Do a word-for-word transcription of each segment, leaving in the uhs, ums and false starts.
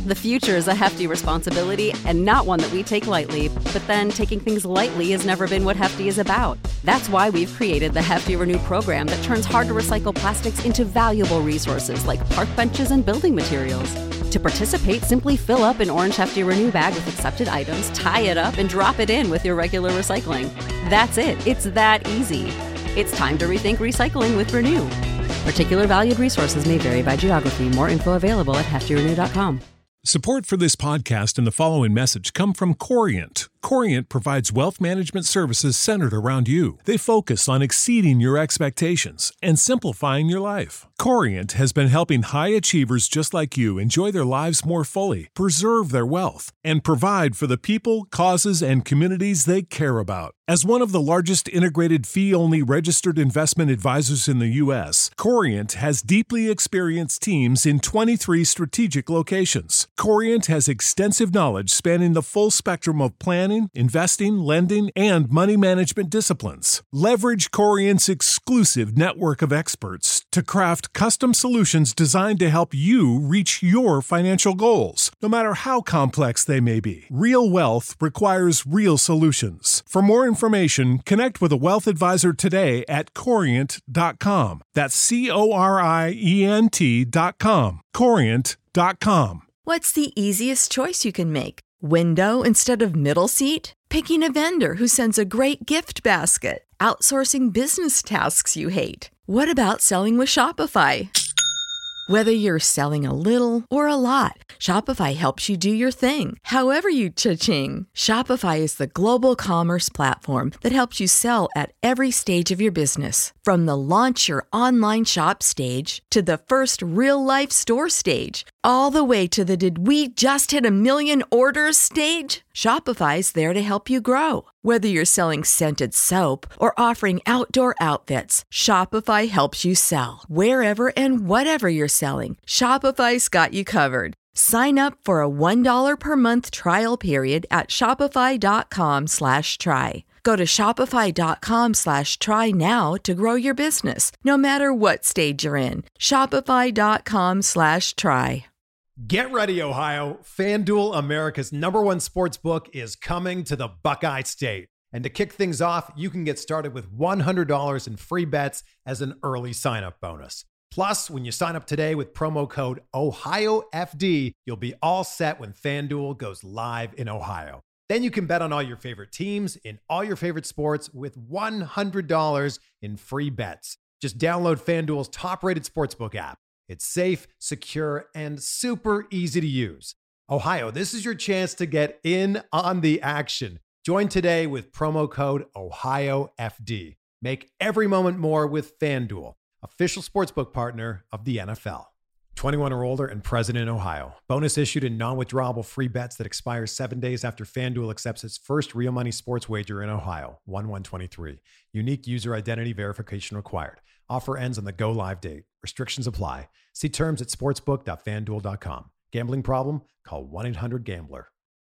The future is a hefty responsibility and not one that we take lightly, but then taking things lightly has never been what Hefty is about. That's why we've created the Hefty Renew program that turns hard-to-recycle plastics into valuable resources like park benches and building materials. To participate, simply fill up an orange Hefty Renew bag with accepted items, tie it up, and drop it in with your regular recycling. That's it. It's that easy. It's time to rethink recycling with Renew. Particular valued resources may vary by geography. More info available at hefty renew dot com. Support for this podcast and the following message come from Corient. Corient provides wealth management services centered around you. They focus on exceeding your expectations and simplifying your life. Corient has been helping high achievers just like you enjoy their lives more fully, preserve their wealth, and provide for the people, causes, and communities they care about. As one of the largest integrated fee-only registered investment advisors in the U S, Corient has deeply experienced teams in twenty-three strategic locations. Corient has extensive knowledge spanning the full spectrum of planning, investing, lending, and money management disciplines. Leverage Corient's exclusive network of experts to craft custom solutions designed to help you reach your financial goals, no matter how complex they may be. Real wealth requires real solutions. For more information, connect with a wealth advisor today at corient dot com. That's C O R I E N T dot com. corient dot com. What's the easiest choice you can make? Window instead of middle seat? Picking a vendor who sends a great gift basket? Outsourcing business tasks you hate? What about selling with Shopify? Whether you're selling a little or a lot, Shopify helps you do your thing, however you cha-ching. Shopify is the global commerce platform that helps you sell at every stage of your business. From the launch your online shop stage to the first real-life store stage, all the way to the did we just hit a million orders stage. Shopify's there to help you grow. Whether you're selling scented soap or offering outdoor outfits, Shopify helps you sell. Wherever and whatever you're selling, Shopify's got you covered. Sign up for a one dollar per month trial period at shopify.com slash try. Go to shopify.com slash try now to grow your business, no matter what stage you're in. Shopify.com slash try. Get ready, Ohio. FanDuel, America's number one sports book, is coming to the Buckeye State. And to kick things off, you can get started with one hundred dollars in free bets as an early sign-up bonus. Plus, when you sign up today with promo code Ohio F D, you'll be all set when FanDuel goes live in Ohio. Then you can bet on all your favorite teams in all your favorite sports with one hundred dollars in free bets. Just download FanDuel's top-rated sportsbook app. It's safe, secure, and super easy to use. Ohio, this is your chance to get in on the action. Join today with promo code Ohio F D. Make every moment more with FanDuel, official sportsbook partner of the N F L. twenty-one or older and present in Ohio. Bonus issued in non-withdrawable free bets that expire seven days after FanDuel accepts its first real money sports wager in Ohio. one one twenty-three. Unique user identity verification required. Offer ends on the go live date. Restrictions apply. See terms at sportsbook dot fan duel dot com. Gambling problem? Call one eight hundred gambler.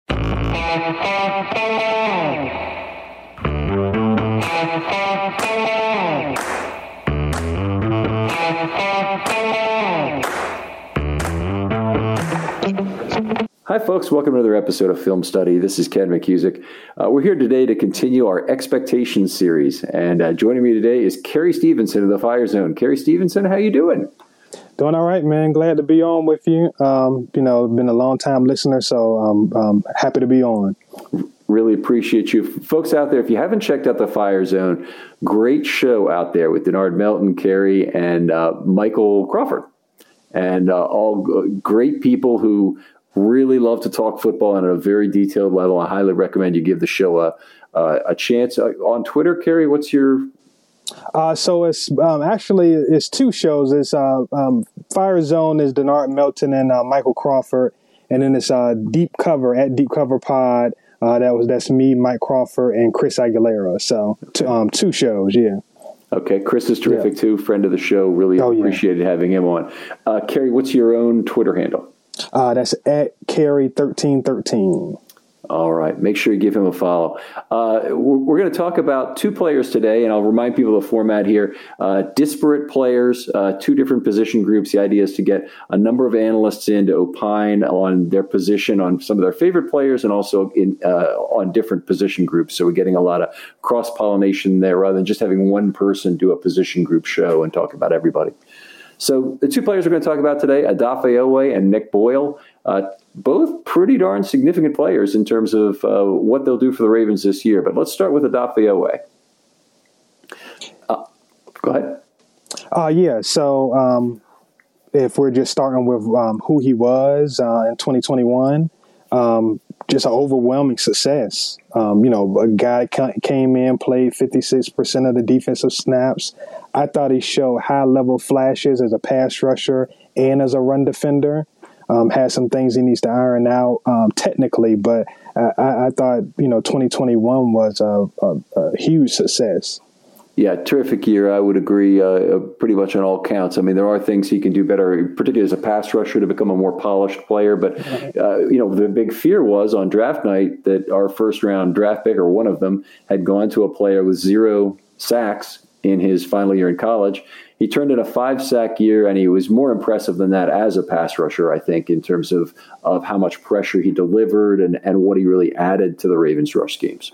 Hi, folks. Welcome to another episode of Film Study. This is Ken McCusick. Uh, we're here today to continue our Expectations series. And uh, joining me today is Carrie Stevenson of the Fire Zone. Carrie Stevenson, how you doing? Doing all right, man. Glad to be on with you. Um, you know, been a long-time listener, so I'm um, happy to be on. Really appreciate you. Folks out there, if you haven't checked out the Fire Zone, great show out there with Denard Melton, Carrie, and uh, Michael Crawford. And uh, all great people who really love to talk football on a very detailed level. I highly recommend you give the show a uh, a chance. Uh, on Twitter, Carrie, what's your... Uh, so it's um, actually it's two shows. It's uh, um, Fire Zone is Denard Melton and uh, Michael Crawford, and then it's uh, Deep Cover at Deep Cover Pod. Uh, that was that's me, Mike Crawford, and Chris Aguilera. So t- um, two shows, yeah. Okay, Chris is terrific yeah. too, friend of the show. Really oh, appreciated yeah. having him on. Uh, Carrie, what's your own Twitter handle? Uh, that's at Carrie thirteen thirteen. All right. Make sure you give him a follow. Uh, we're we're going to talk about two players today, and I'll remind people of the format here. Uh, disparate players, uh, two different position groups. The idea is to get a number of analysts in to opine on their position, on some of their favorite players, and also in uh, on different position groups. So we're getting a lot of cross-pollination there rather than just having one person do a position group show and talk about everybody. So the two players we're going to talk about today, Odafe Oweh and Nick Boyle, uh, both pretty darn significant players in terms of uh, what they'll do for the Ravens this year. But let's start with Odafe Oweh. Uh, go ahead. Uh, yeah, so um, if we're just starting with um, who he was uh, in twenty twenty-one, um, just an overwhelming success. Um, you know, a guy came in, played fifty-six percent of the defensive snaps. I thought he showed high-level flashes as a pass rusher and as a run defender. Um, had some things he needs to iron out um, technically, but I, I thought, you know, twenty twenty-one was a, a, a huge success. Yeah, terrific year. I would agree uh, pretty much on all counts. I mean, there are things he can do better, particularly as a pass rusher, to become a more polished player. But, uh, you know, the big fear was on draft night that our first round draft pick, or one of them, had gone to a player with zero sacks in his final year in college. He turned in a five-sack year, and he was more impressive than that as a pass rusher, I think, in terms of, of how much pressure he delivered and, and what he really added to the Ravens' rush schemes.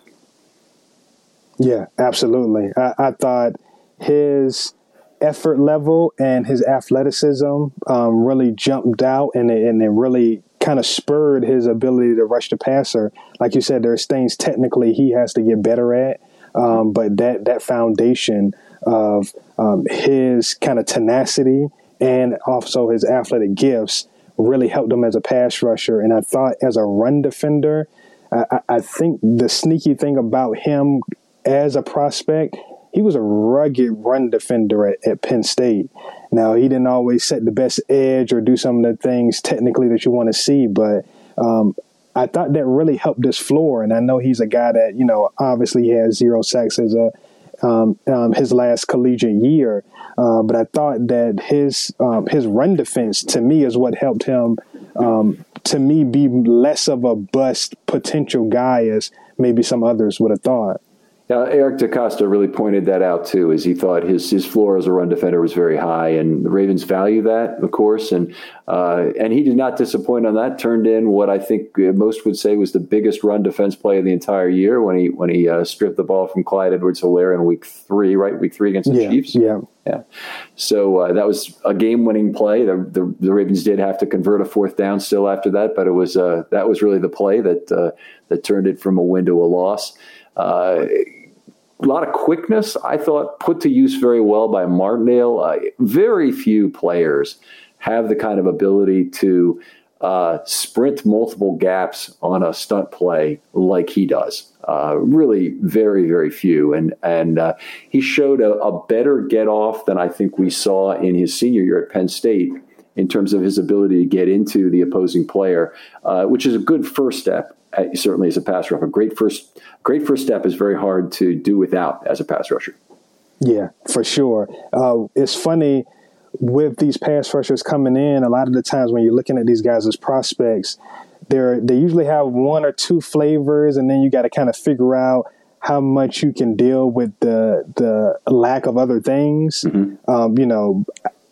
Yeah, absolutely. I, I thought his effort level and his athleticism um, really jumped out, and it, and it really kind of spurred his ability to rush the passer. Like you said, there's things technically he has to get better at, um, but that that foundation of um, his kind of tenacity and also his athletic gifts really helped him as a pass rusher. And I thought as a run defender, I, I think the sneaky thing about him as a prospect, he was a rugged run defender at, at Penn State. Now, he didn't always set the best edge or do some of the things technically that you want to see, but um, I thought that really helped his floor. And I know he's a guy that, you know, obviously has zero sacks as a um, um, his last collegiate year. Uh, but I thought that his um, his run defense, to me, is what helped him, um, to me, be less of a bust potential guy as maybe some others would have thought. Now, Eric DeCosta really pointed that out, too, as he thought his his floor as a run defender was very high, and the Ravens value that, of course, and uh, and he did not disappoint on that. Turned in what I think most would say was the biggest run defense play of the entire year when he when he uh, stripped the ball from Clyde Edwards-Helaire in week three, right? Week three against the yeah, Chiefs? Yeah. Yeah. So uh, that was a game-winning play. The, the the Ravens did have to convert a fourth down still after that, but it was uh, that was really the play that, uh, that turned it from a win to a loss. Uh A lot of quickness, I thought, put to use very well by Martindale. Uh, very few players have the kind of ability to uh, sprint multiple gaps on a stunt play like he does. Uh, really very, very few. And and uh, he showed a, a better get-off than I think we saw in his senior year at Penn State in terms of his ability to get into the opposing player, uh, which is a good first step. Uh, certainly as a pass rusher. Great first, great first step is very hard to do without as a pass rusher. Yeah, for sure. Uh, it's funny with these pass rushers coming in, a lot of the times when you're looking at these guys as prospects, they're, they usually have one or two flavors, and then you got to kind of figure out how much you can deal with the the lack of other things. Mm-hmm. Um, you know,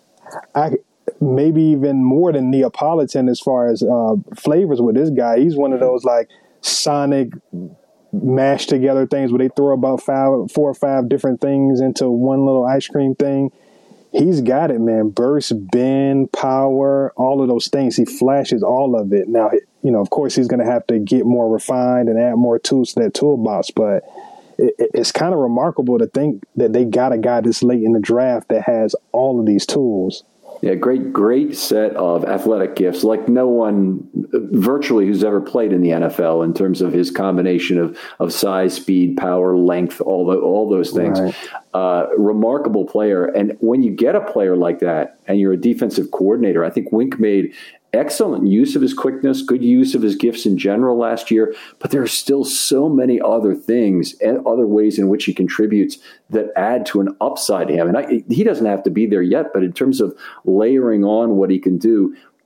I maybe even more than Neapolitan as far as uh, flavors with this guy. He's one of those like sonic mashed together things where they throw about five, four or five different things into one little ice cream thing. He's got it, man. Burst, bend, power, all of those things. He flashes all of it. Now, you know, of course, he's going to have to get more refined and add more tools to that toolbox, but it, it's kind of remarkable to think that they got a guy this late in the draft that has all of these tools. Yeah, great, great set of athletic gifts, like no one virtually who's ever played in the N F L in terms of his combination of, of size, speed, power, length, all the, all those things. Right. Uh, remarkable player. And when you get a player like that and you're a defensive coordinator, I think Wink made excellent use of his quickness, good use of his gifts in general last year, but there are still so many other things and other ways in which he contributes that add to an upside to him. And I, he doesn't have to be there yet, but in terms of layering on what he can do,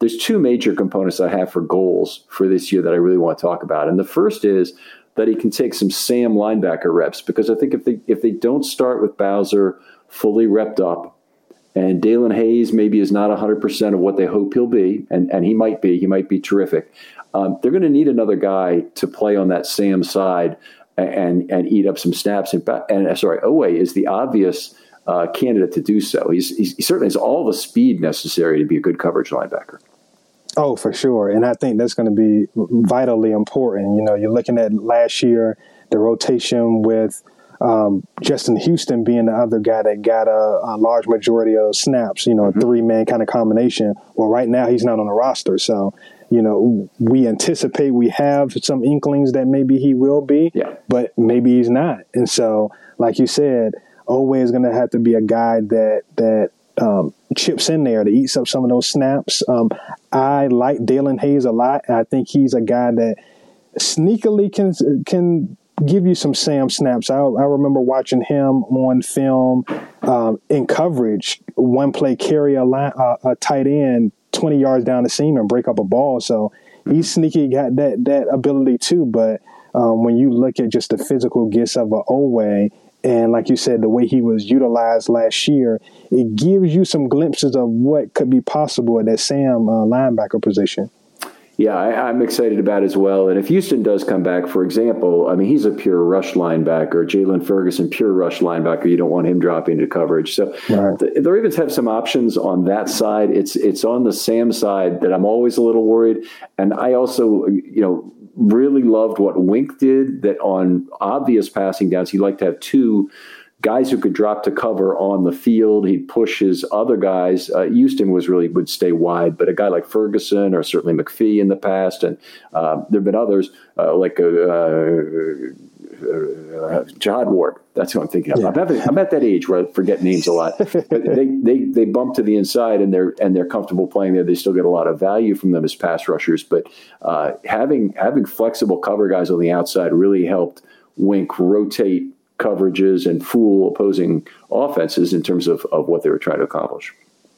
there's two major components I have for goals for this year that I really want to talk about. And the first is that he can take some Sam linebacker reps, because I think if they if they don't start with Bowser fully repped up, and Dalen Hayes maybe is not one hundred percent of what they hope he'll be, and, and he might be, he might be terrific, um, they're going to need another guy to play on that Sam side and and eat up some snaps. And, and sorry, Oweh is the obvious uh, candidate to do so. He's, he's, he certainly has all the speed necessary to be a good coverage linebacker. Oh, for sure. And I think that's going to be vitally important. You know, you're looking at last year, the rotation with um, Justin Houston being the other guy that got a, a large majority of snaps, you know, mm-hmm. a three-man kind of combination. Well, right now he's not on the roster. So, you know, we anticipate we have some inklings that maybe he will be, yeah. but maybe he's not. And so, like you said, Oweh is going to have to be a guy that that um, chips in there to eats up some of those snaps. Um, I like Dalen Hayes a lot. I think he's a guy that sneakily can can give you some Sam snaps. I, I remember watching him on film um, in coverage, one play carry a, line, uh, a tight end twenty yards down the seam and break up a ball. So he's sneaky, got that that ability too. But um, when you look at just the physical gifts of a Oweh, and like you said, the way he was utilized last year, it gives you some glimpses of what could be possible at that Sam uh, linebacker position. Yeah, I, I'm excited about it as well. And if Houston does come back, for example, I mean, he's a pure rush linebacker. Jalen Ferguson, pure rush linebacker. You don't want him dropping into coverage. So right. the, the Ravens have some options on that side. It's it's on the Sam side that I'm always a little worried. And I also, you know, really loved what Wink did, that on obvious passing downs, he liked to have two guys who could drop to cover on the field. He'd push his other guys. Uh, Houston was really would stay wide, but a guy like Ferguson or certainly McPhee in the past, and uh, there have been others uh, like uh, uh, Jihad Ward. That's who I'm thinking of. Yeah. I'm, having, I'm at that age where I forget names a lot. But they, they they bump to the inside and they're and they're comfortable playing there. They still get a lot of value from them as pass rushers. But uh, having having flexible cover guys on the outside really helped Wink rotate coverages and fool opposing offenses in terms of, of what they were trying to accomplish.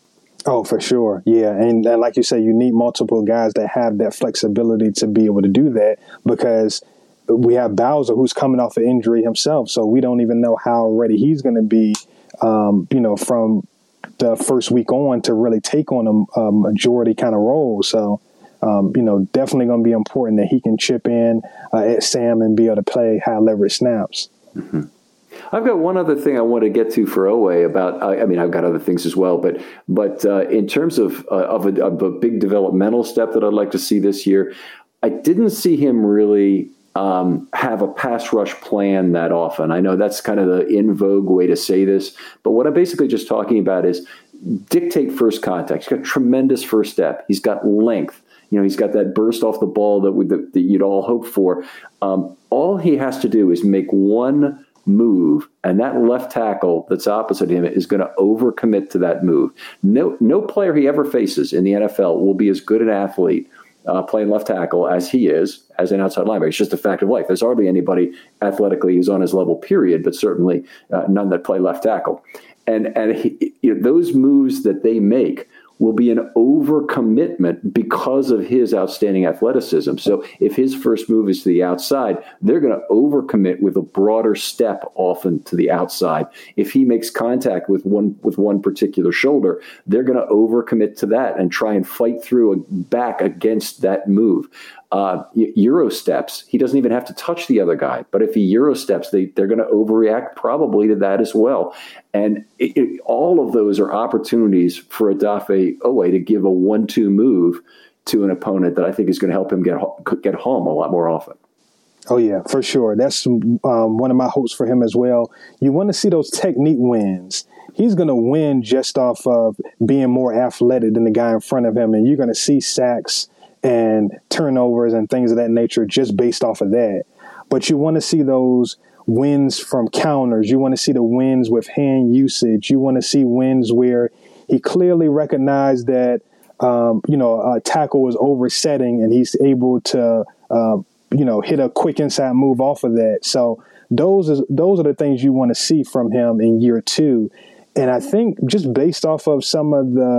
Oh, for sure. Yeah. And, and like you say, you need multiple guys that have that flexibility to be able to do that, because we have Bowser who's coming off an injury himself. So we don't even know how ready he's going to be, um, you know, from the first week on to really take on a, a majority kind of role. So, um, you know, definitely going to be important that he can chip in uh, at Sam and be able to play high leverage snaps. Mm-hmm. I've got one other thing I want to get to for Oweh about. I, I mean, I've got other things as well, but but uh, in terms of uh, of, a, of a big developmental step that I'd like to see this year, I didn't see him really um, have a pass rush plan that often. I know that's kind of the in vogue way to say this, but what I'm basically just talking about is dictate first contact. He's got tremendous first step. He's got length. You know, he's got that burst off the ball that, we, that, that you'd all hope for. Um, all he has to do is make one move, and that left tackle that's opposite him is going to overcommit to that move. No, no player he ever faces in the N F L will be as good an athlete uh, playing left tackle as he is as an outside linebacker. It's just a fact of life. There's hardly anybody athletically who's on his level, period, but certainly uh, none that play left tackle. And and he, you know, those moves that they make will be an overcommitment because of his outstanding athleticism. So if his first move is to the outside, they're going to overcommit with a broader step often to the outside. If he makes contact with one with one particular shoulder, they're going to overcommit to that and try and fight through a back against that move. Uh, Euro steps, he doesn't even have to touch the other guy. But if he Euro steps, they, they're going to overreact probably to that as well. And it, it, all of those are opportunities for Odafe Oweh to give a one two move to an opponent that I think is going to help him get, get home a lot more often. Oh, yeah, for sure. That's um, one of my hopes for him as well. You want to see those technique wins. He's going to win just off of being more athletic than the guy in front of him. And you're going to see sacks and turnovers and things of that nature just based off of that. But you want to see those wins from counters. You want to see the wins with hand usage. You want to see wins where he clearly recognized that, um, you know, a tackle was oversetting and he's able to, uh, you know, hit a quick inside move off of that. So those is, those are the things you want to see from him in year two. And I think just based off of some of the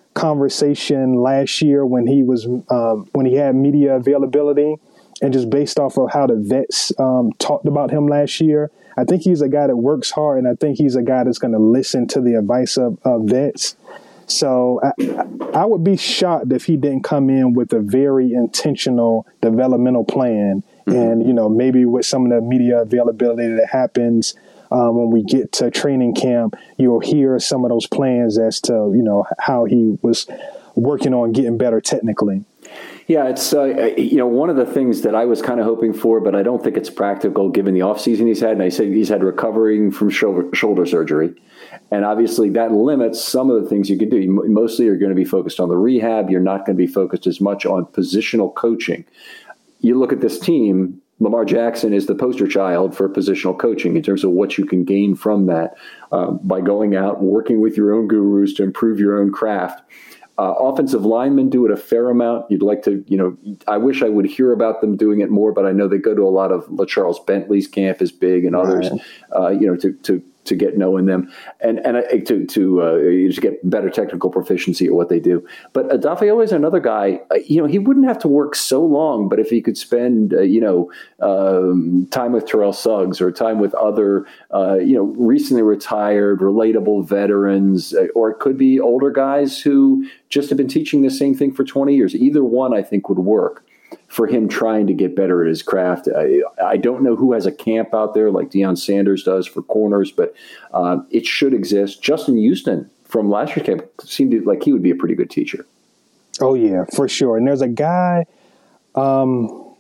conversation last year when he was um, when he had media availability, and just based off of how the vets um, talked about him last year, I think he's a guy that works hard, and I think he's a guy that's going to listen to the advice of, of vets. So I, I would be shocked if he didn't come in with a very intentional developmental plan. Mm-hmm. And, you know, maybe with some of the media availability that happens um, when we get to training camp, you'll hear some of those plans as to, you know, how he was working on getting better technically. Yeah, it's, uh, you know, one of the things that I was kind of hoping for, but I don't think it's practical given the offseason he's had. And I say he's had recovering from shoulder, shoulder surgery. And obviously that limits some of the things you can do. You mostly are going to be focused on the rehab. You're not going to be focused as much on positional coaching. You look at this team, Lamar Jackson is the poster child for positional coaching in terms of what you can gain from that um, by going out, working with your own gurus to improve your own craft. Uh, offensive linemen do it a fair amount. You'd like to, you know, I wish I would hear about them doing it more, but I know they go to a lot of LaCharles Bentley's camp is big and others, right. uh, you know, to, to, to get knowing them and, and uh, to, to, uh, to get better technical proficiency at what they do. But Odafe is another guy, uh, you know, he wouldn't have to work so long, but if he could spend, uh, you know, um, time with Terrell Suggs or time with other, uh, you know, recently retired, relatable veterans, uh, or it could be older guys who just have been teaching the same thing for twenty years. Either one, I think, would work for him trying to get better at his craft. I, I don't know who has a camp out there like Deion Sanders does for corners, but uh, it should exist. Justin Houston from last year's camp seemed to, like he would be a pretty good teacher. Oh, yeah, for sure. And there's a guy, um,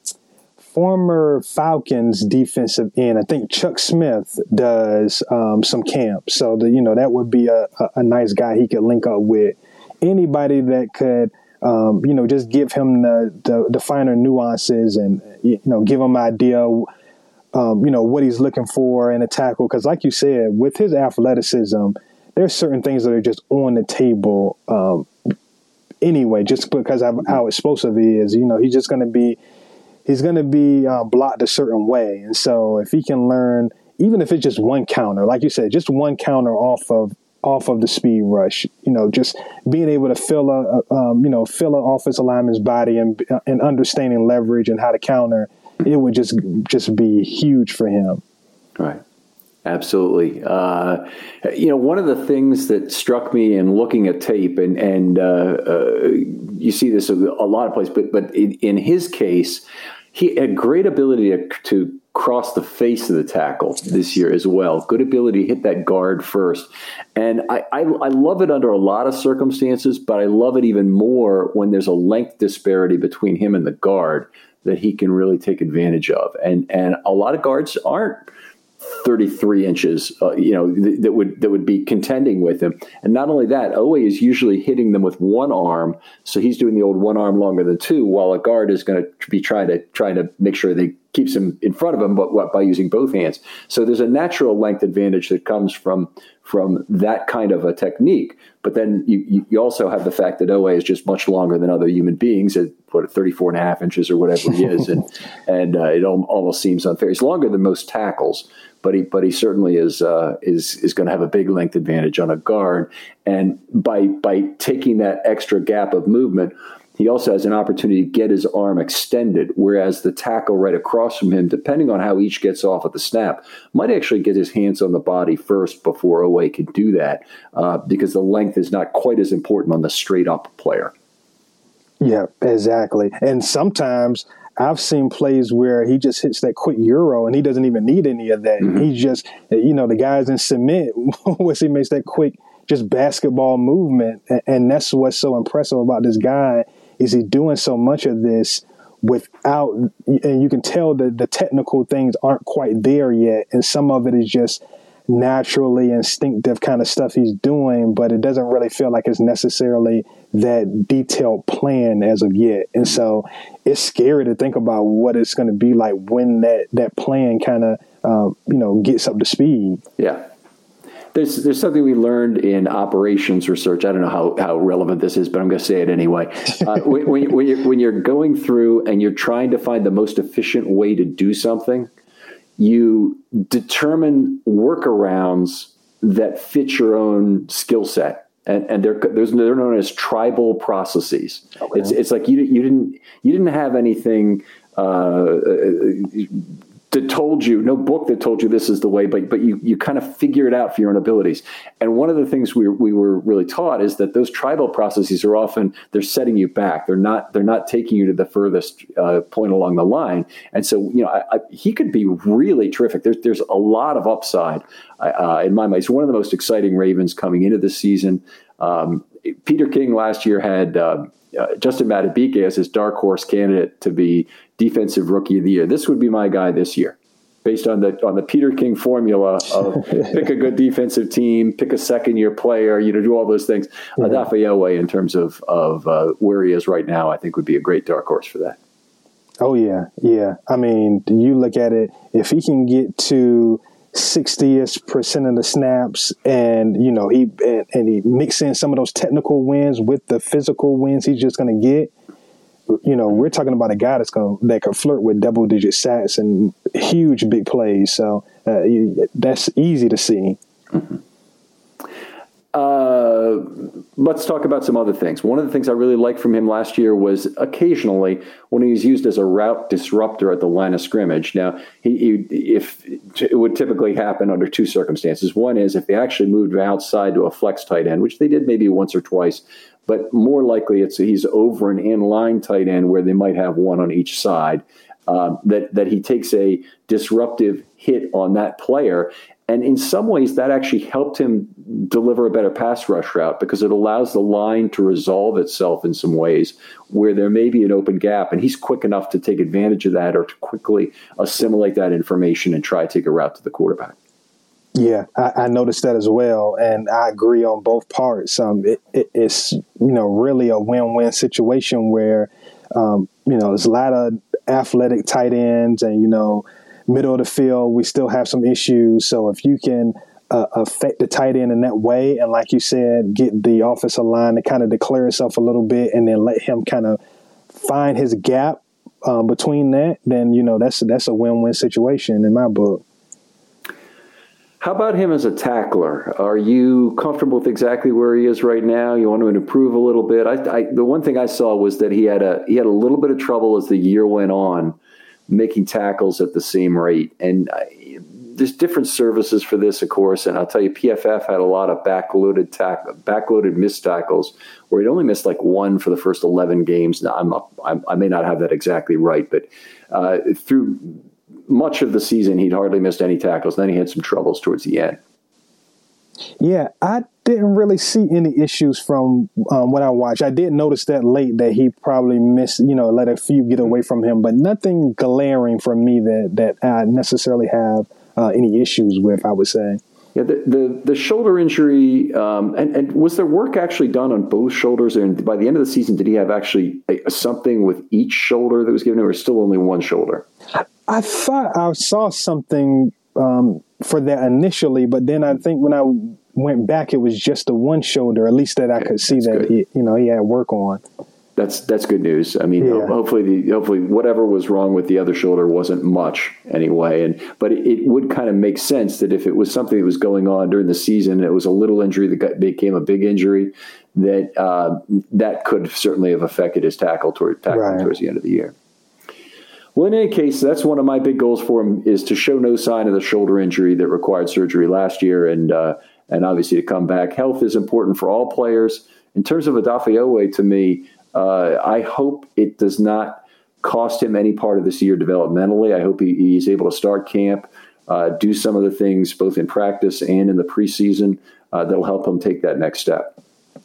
former Falcons defensive end, I think Chuck Smith does um, some camp. So, the, you know, that would be a, a, a nice guy he could link up with. Anybody that could, um, you know, just give him the, the, the finer nuances and, you know, give him an idea, um, you know, what he's looking for in a tackle. Because like you said, with his athleticism, there's certain things that are just on the table um, anyway, just because of how explosive he is. You know, he's just going to be, he's going to be uh, blocked a certain way. And so if he can learn, even if it's just one counter, like you said, just one counter off of, off of the speed rush, you know, just being able to fill a, um, you know, fill an offensive lineman's body and and understanding leverage and how to counter, it would just just be huge for him. Right. Absolutely. Uh, you know, one of the things that struck me in looking at tape, and and uh, uh, you see this a lot of places, but but in, in his case, he had great ability to, to cross the face of the tackle this year as well. Good ability to hit that guard first. And I, I, I love it under a lot of circumstances, but I love it even more when there's a length disparity between him and the guard that he can really take advantage of. And and a lot of guards aren't thirty-three inches, uh, you know, th- that would that would be contending with him. And not only that, Oweh is usually hitting them with one arm, so he's doing the old one arm longer than two, while a guard is going to be trying to trying to make sure they keeps him in front of him, but what, by using both hands. So there's a natural length advantage that comes from from that kind of a technique. But then you, you also have the fact that Oweh is just much longer than other human beings at what, thirty-four and a half inches or whatever he is. And and uh, it almost seems unfair. He's longer than most tackles, but he but he certainly is uh, is is going to have a big length advantage on a guard. And by by taking that extra gap of movement, he also has an opportunity to get his arm extended, whereas the tackle right across from him, depending on how each gets off at the snap, might actually get his hands on the body first before Oweh can do that, uh, because the length is not quite as important on the straight-up player. Yeah, exactly. And sometimes I've seen plays where he just hits that quick euro and he doesn't even need any of that. Mm-hmm. He just, you know, the guy's in cement once he makes that quick just basketball movement. And that's what's so impressive about this guy. Is he doing so much of this without, and you can tell that the technical things aren't quite there yet. And some of it is just naturally instinctive kind of stuff he's doing, but it doesn't really feel like it's necessarily that detailed plan as of yet. And so it's scary to think about what it's going to be like when that, that plan kind of, uh, you know, gets up to speed. Yeah. There's there's something we learned in operations research. I don't know how, how relevant this is, but I'm going to say it anyway. Uh, when, when, when, you're, when you're going through and you're trying to find the most efficient way to do something, you determine workarounds that fit your own skill set. and and they're there's they're known as tribal processes. Okay. It's it's like you you didn't you didn't have anything uh, that told you, no book that told you this is the way, but but you you kind of figure it out for your own abilities. And one of the things we we were really taught is that those tribal processes are often, they're setting you back. They're not they're not taking you to the furthest uh, point along the line. And so, you know, I, I, he could be really terrific. There's there's a lot of upside uh, in my mind. He's one of the most exciting Ravens coming into this season. Um, Peter King last year had uh, uh, Justin Madubuike as his dark horse candidate to be Defensive Rookie of the Year. This would be my guy this year, based on the on the Peter King formula of pick a good defensive team, pick a second year player, you know, do all those things. Yeah. Odafe-Oweh, in terms of of uh, where he is right now, I think would be a great dark horse for that. Oh yeah, yeah. I mean, you look at it, if he can get to sixty-ish percent of the snaps, and you know he and, and he mix in some of those technical wins with the physical wins he's just going to get. You know, we're talking about a guy that's going that could flirt with double digit sacks and huge big plays. So uh, you, that's easy to see. Mm-hmm. Uh, let's talk about some other things. One of the things I really liked from him last year was occasionally when he was used as a route disruptor at the line of scrimmage. Now, he, he if it would typically happen under two circumstances. One is if they actually moved outside to a flex tight end, which they did maybe once or twice. But more likely, it's he's over an in-line tight end where they might have one on each side, uh, that, that he takes a disruptive hit on that player. And in some ways, that actually helped him deliver a better pass rush route because it allows the line to resolve itself in some ways where there may be an open gap. And he's quick enough to take advantage of that or to quickly assimilate that information and try to take a route to the quarterback. Yeah, I, I noticed that as well, and I agree on both parts. Um, it, it, it's you know really a win-win situation where um, you know there's a lot of athletic tight ends, and you know middle of the field we still have some issues. So if you can uh, affect the tight end in that way, and like you said, get the offensive line to kind of declare itself a little bit, and then let him kind of find his gap um, between that, then you know that's that's a win-win situation in my book. How about him as a tackler? Are you comfortable with exactly where he is right now? You want to improve a little bit? I, I, the one thing I saw was that he had a he had a little bit of trouble as the year went on making tackles at the same rate. And I, there's different services for this, of course. And I'll tell you, P F F had a lot of backloaded tack, backloaded missed tackles where he'd only missed like one for the first eleven games. Now, I'm, I'm I may not have that exactly right, but uh, through much of the season, he'd hardly missed any tackles. Then he had some troubles towards the end. Yeah, I didn't really see any issues from um, what I watched. I did notice that late that he probably missed, you know, let a few get away from him, but nothing glaring for me that, that I necessarily have uh, any issues with, I would say. Yeah, the the, the shoulder injury, um, and, and was there work actually done on both shoulders? And by the end of the season, did he have actually a, something with each shoulder that was given him, or still only one shoulder? I thought I saw something um, for that initially, but then I think when I went back, it was just the one shoulder, at least that I could see that he, you know, he had work on. That's that's good news. I mean, yeah. hopefully, the, hopefully, whatever was wrong with the other shoulder wasn't much anyway. And but it, it would kind of make sense that if it was something that was going on during the season, and it was a little injury that got, became a big injury, that uh, that could certainly have affected his tackle toward tackling right. towards the end of the year. Well, in any case, that's one of my big goals for him, is to show no sign of the shoulder injury that required surgery last year, and uh, and obviously to come back. Health is important for all players. In terms of Odafe-Oweh, to me, uh, I hope it does not cost him any part of this year developmentally. I hope he, he's able to start camp, uh, do some of the things both in practice and in the preseason uh, that'll help him take that next step.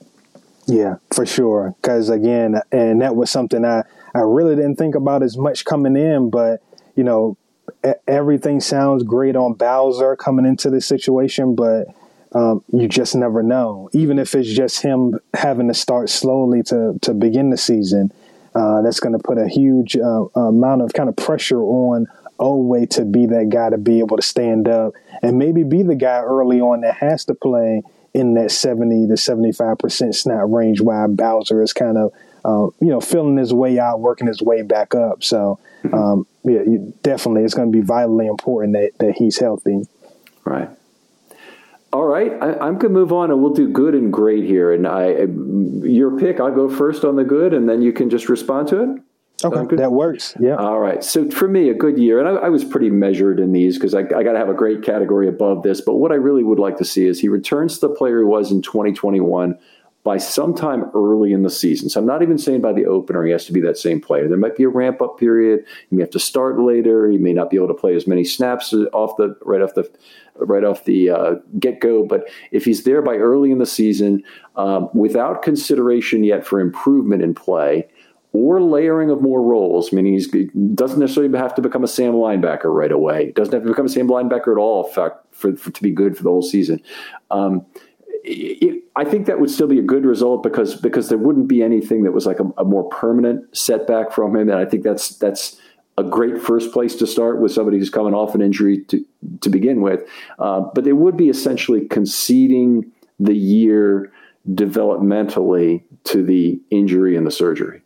Yeah, for sure. Because, again, and that was something I, I really didn't think about as much coming in. But, you know, everything sounds great on Bowser coming into this situation. But um, you just never know. Even if it's just him having to start slowly to, to begin the season, uh, that's going to put a huge uh, amount of kind of pressure on Oweh to be that guy, to be able to stand up and maybe be the guy early on that has to play in that seventy to seventy-five percent snap range, while Bowser is kind of, uh, you know, filling his way out, working his way back up. So, um, yeah, you, definitely it's going to be vitally important that, that he's healthy. Right. All right, I, I'm going to move on, and we'll do good and great here. And I, your pick, I'll go first on the good, and then you can just respond to it. Okay, that works. Yeah. All right. So for me, a good year, and I, I was pretty measured in these because I, I got to have a great category above this. But what I really would like to see is he returns to the player he was in twenty twenty-one by sometime early in the season. So I'm not even saying by the opener he has to be that same player. There might be a ramp up period. He may have to start later. He may not be able to play as many snaps off the right off the right off the uh, get go. But if he's there by early in the season, um, without consideration yet for improvement in play, or layering of more roles, meaning he doesn't necessarily have to become a Sam linebacker right away. Doesn't have to become a Sam linebacker at all, in fact, for, for to be good for the whole season. Um, it, I think that would still be a good result because because there wouldn't be anything that was like a, a more permanent setback from him. And I think that's that's a great first place to start with somebody who's coming off an injury to to begin with. Uh, but it would be essentially conceding the year developmentally to the injury and the surgery.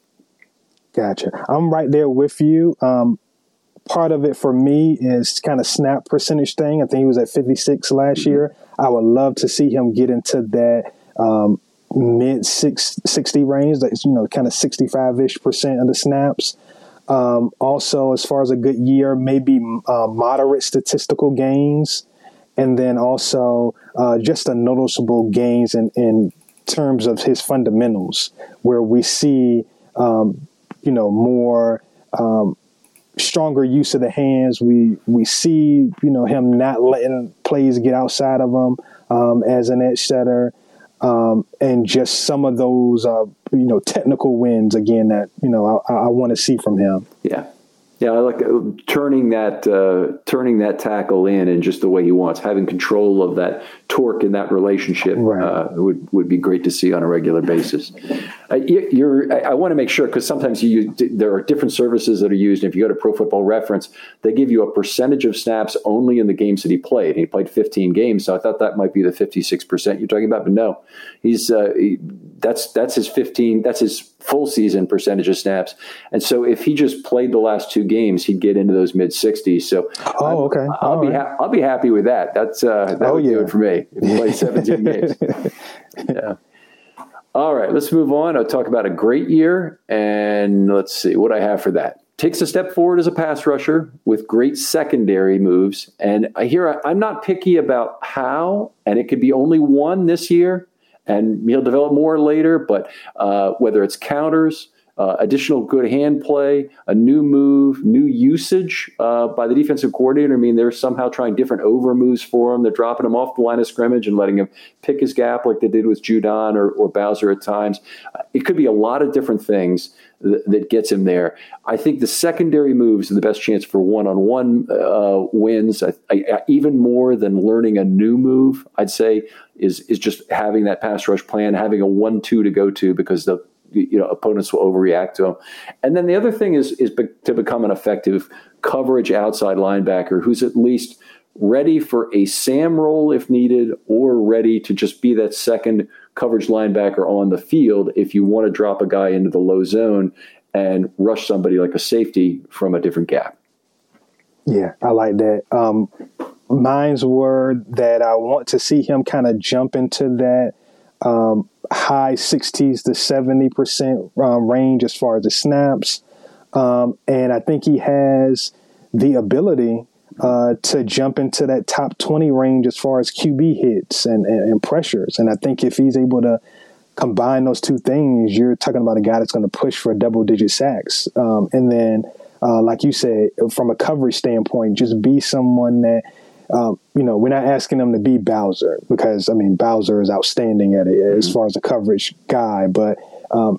Gotcha. I'm right there with you. Um, part of it for me is kind of snap percentage thing. I think he was at fifty-six last mm-hmm. year. I would love to see him get into that um, mid six, sixty range. That's, you know, kind of sixty-five-ish percent of the snaps. Um, also, as far as a good year, maybe uh, moderate statistical gains. And then also uh, just a noticeable gains in, in terms of his fundamentals, where we see um, you know, more um, stronger use of the hands. We we see, you know, him not letting plays get outside of him um, as an edge setter, um, and just some of those, uh, you know, technical wins again that, you know, I, I want to see from him. Yeah. Yeah, I like uh, turning that uh, turning that tackle in and just the way he wants, having control of that torque in that relationship right. uh, would would be great to see on a regular basis. Uh, you, you're, I, I want to make sure because sometimes you there are different services that are used. And if you go to Pro Football Reference, they give you a percentage of snaps only in the games that he played. And he played fifteen games, so I thought that might be the fifty-six percent you're talking about. But no, he's uh, he, that's that's his fifteen. That's his full season percentage of snaps. And so if he just played the last two games, he'd get into those mid sixties. So oh, okay. I'll, I'll be right. ha- I'll be happy with that. That's uh, that oh, would yeah. do it for me if he played seventeen games. Yeah. All right, let's move on. I'll talk about a great year, and let's see what I have for that. Takes a step forward as a pass rusher with great secondary moves. And I hear I'm not picky about how, and it could be only one this year, and he'll develop more later, but uh, whether it's counters, uh, additional good hand play, a new move, new usage uh, by the defensive coordinator. I mean, they're somehow trying different over moves for him. They're dropping him off the line of scrimmage and letting him pick his gap like they did with Judon or, or Bowser at times. Uh, it could be a lot of different things th- that gets him there. I think the secondary moves are the best chance for one-on-one uh, wins, I, I, even more than learning a new move, I'd say, is is just having that pass rush plan, having a one two to go to because the you know opponents will overreact to him. And then the other thing is is be, to become an effective coverage outside linebacker who's at least ready for a Sam role if needed, or ready to just be that second coverage linebacker on the field if you want to drop a guy into the low zone and rush somebody like a safety from a different gap. Yeah, I like that. Um, Mine's were that I want to see him kind of jump into that um, high sixties to seventy percent um, range as far as the snaps. Um, and I think he has the ability uh, to jump into that top twenty range as far as Q B hits and, and, and pressures. And I think if he's able to combine those two things, you're talking about a guy that's going to push for double-digit sacks. Um, and then, uh, like you said, from a coverage standpoint, just be someone that, Um, you know, we're not asking them to be Bowser because, I mean, Bowser is outstanding at it mm-hmm. as far as a coverage guy. But um,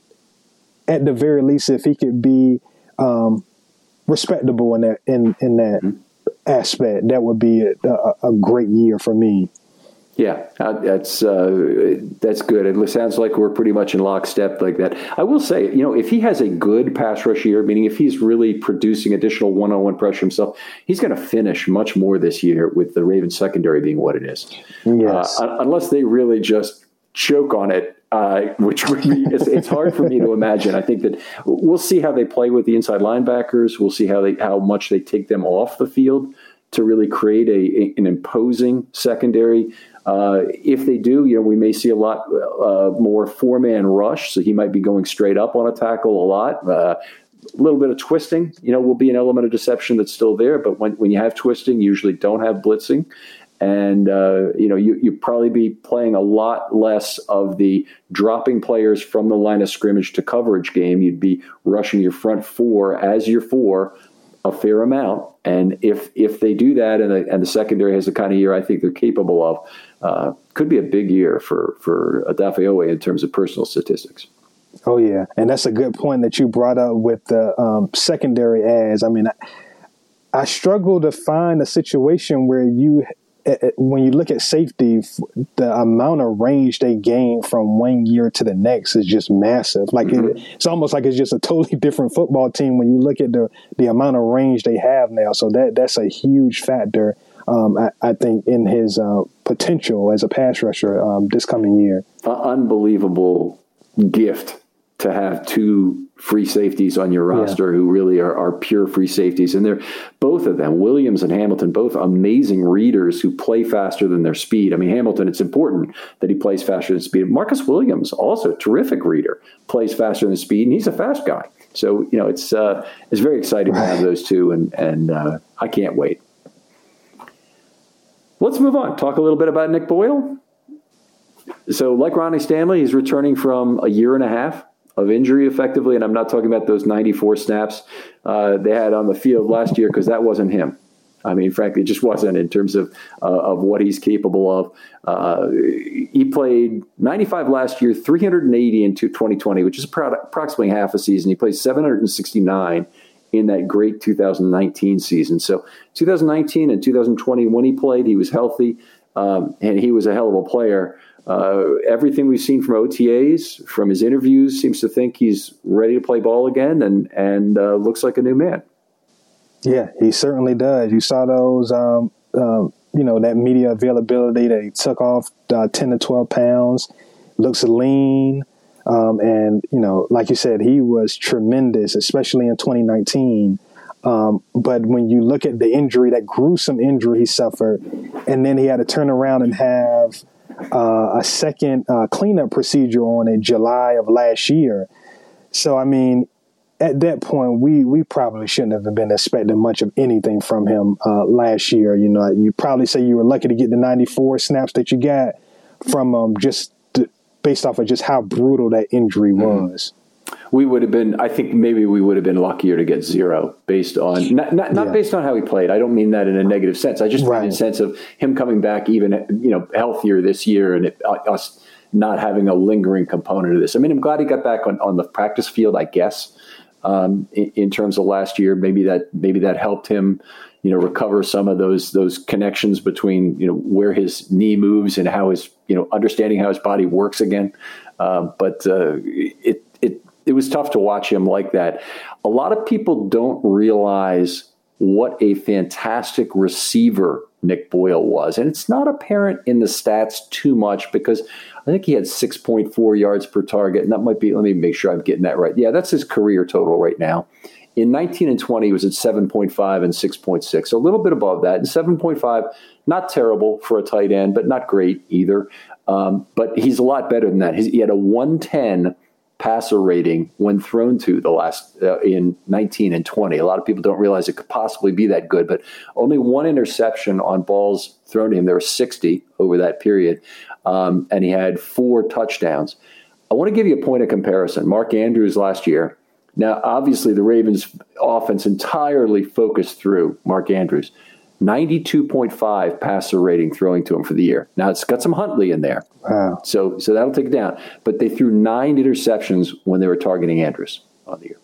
at the very least, if he could be um, respectable in that in, in that mm-hmm. aspect, that would be a, a, a great year for me. Yeah, uh, that's uh, that's good. It sounds like we're pretty much in lockstep like that. I will say, you know, if he has a good pass rush year, meaning if he's really producing additional one-on-one pressure himself, he's going to finish much more this year with the Ravens secondary being what it is. Yes. Uh, unless they really just choke on it, uh, which would be, it's, it's hard for me to imagine. I think that we'll see how they play with the inside linebackers. We'll see how they how much they take them off the field to really create a, a an imposing secondary. Uh, if they do, you know, we may see a lot uh, more four-man rush, so he might be going straight up on a tackle a lot. Uh, a little bit of twisting, you know, will be an element of deception that's still there. But when, when you have twisting, you usually don't have blitzing. And, uh, you know, you, you'd probably be playing a lot less of the dropping players from the line of scrimmage to coverage game. You'd be rushing your front four as your four a fair amount. And if if they do that and the, and the secondary has the kind of year I think they're capable of, uh, could be a big year for, for Odafe in terms of personal statistics. Oh, yeah. And that's a good point that you brought up with the um, secondary ads. I mean, I, I struggle to find a situation where you – when you look at safety, the amount of range they gain from one year to the next is just massive. Like mm-hmm. it, it's almost like it's just a totally different football team when you look at the the amount of range they have now. So that that's a huge factor, um, I, I think, in his uh, potential as a pass rusher um, this coming year. Uh, unbelievable gift to have two free safeties on your roster yeah. who really are, are pure free safeties. And they're both of them, Williams and Hamilton, both amazing readers who play faster than their speed. I mean, Hamilton, it's important that he plays faster than speed. Marcus Williams, also a terrific reader, plays faster than speed, and he's a fast guy. So, you know, it's uh, it's very exciting right. to have those two, and, and uh, I can't wait. Let's move on. Talk a little bit about Nick Boyle. So like Ronnie Stanley, he's returning from a year and a half of injury effectively, and I'm not talking about those ninety-four snaps uh, they had on the field last year, because that wasn't him. I mean, frankly, it just wasn't in terms of uh, of what he's capable of. Uh, he played ninety-five last year, three hundred eighty in twenty twenty, which is approximately half a season. He played seven hundred sixty-nine in that great two thousand nineteen season. So two thousand nineteen and two thousand twenty, when he played, he was healthy, um, and he was a hell of a player. Uh, everything we've seen from O T As, from his interviews, seems to think he's ready to play ball again, and and uh, looks like a new man. Yeah, he certainly does. You saw those, um, um, you know, that media availability that he took off uh, ten to twelve pounds, looks lean, um, and you know, like you said, he was tremendous, especially in twenty nineteen. Um, but when you look at the injury, that gruesome injury he suffered, and then he had to turn around and have Uh, a second uh, cleanup procedure on in July of last year. So, I mean, at that point, we we probably shouldn't have been expecting much of anything from him uh, last year. You know, you probably say you were lucky to get the ninety-four snaps that you got from um, just th- based off of just how brutal that injury was. Mm-hmm. We would have been, I think maybe we would have been luckier to get zero based on, not not, not yeah. based on how he played. I don't mean that in a negative sense. I just right. mean in the sense of him coming back even, you know, healthier this year, and it, uh, us not having a lingering component of this. I mean, I'm glad he got back on, on the practice field, I guess, um, in, in terms of last year. Maybe that maybe that helped him, you know, recover some of those those connections between, you know, where his knee moves and how his, you know, understanding how his body works again. Uh, but uh, it it it was tough to watch him like that. A lot of people don't realize what a fantastic receiver Nick Boyle was. And it's not apparent in the stats too much, because I think he had six point four yards per target. And that might be, let me make sure I'm getting that right. Yeah, that's his career total right now. In nineteen and twenty, he was at seven point five and six point six. So a little bit above that. And seven point five, not terrible for a tight end, but not great either. Um, but he's a lot better than that. He had a one ten passer rating when thrown to the last uh, in nineteen and twenty. A lot of people don't realize it could possibly be that good, but only one interception on balls thrown to him. There were sixty over that period, um, and he had four touchdowns. I want to give you a point of comparison. Mark Andrews last year. Now, obviously, the Ravens' offense entirely focused through Mark Andrews. ninety-two point five passer rating throwing to him for the year. Now, it's got some Huntley in there. Wow. So so that'll take it down. But they threw nine interceptions when they were targeting Andrews on the year.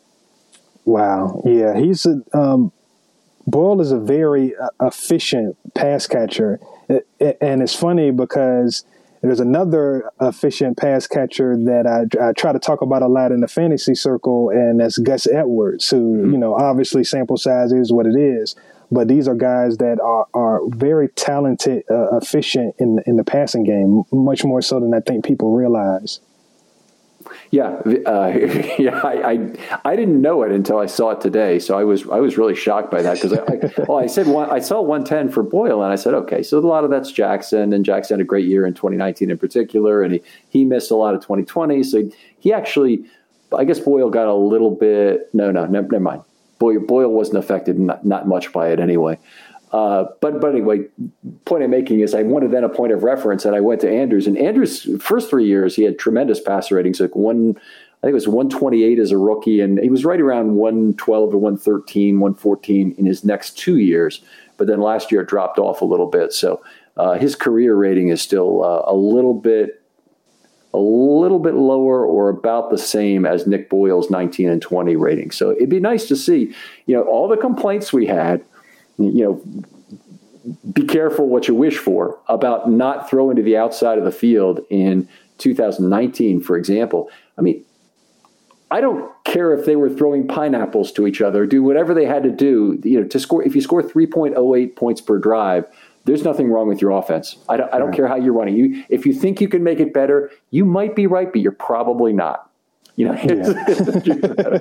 Wow. Yeah, he's a um, Boyle is a very uh, efficient pass catcher. It, it, and it's funny because there's another efficient pass catcher that I, I try to talk about a lot in the fantasy circle, and that's Gus Edwards, who, mm-hmm. you know, obviously sample size is what it is. But these are guys that are, are very talented, uh, efficient in in the passing game, much more so than I think people realize. Yeah, uh, yeah. I, I I didn't know it until I saw it today, so I was I was really shocked by that because I, I well I said one, I saw one ten for Boyle, and I said okay, so a lot of that's Jackson, and Jackson had a great year in twenty nineteen in particular, and he he missed a lot of twenty twenty, so he actually, I guess Boyle got a little bit. No, no, never, never mind. Boyle Boyle wasn't affected not, not much by it anyway. Uh, but but anyway, point I'm making is I wanted then a point of reference, and I went to Andrews. And Andrews' first three years, he had tremendous passer ratings, like one, I think it was one twenty-eight as a rookie, and he was right around one twelve to one thirteen, one fourteen in his next two years. But then last year it dropped off a little bit. So uh, his career rating is still uh, a little bit, a little bit lower or about the same as Nick Boyle's nineteen and twenty rating. So it'd be nice to see, you know, all the complaints we had. You know, be careful what you wish for about not throwing to the outside of the field in two thousand nineteen, for example. I mean, I don't care if they were throwing pineapples to each other, do whatever they had to do, you know, to score. If you score three point oh eight points per drive, there's nothing wrong with your offense. I don't, I don't right. care how you're running. You, if you think you can make it better, you might be right, but you're probably not. You know, yeah.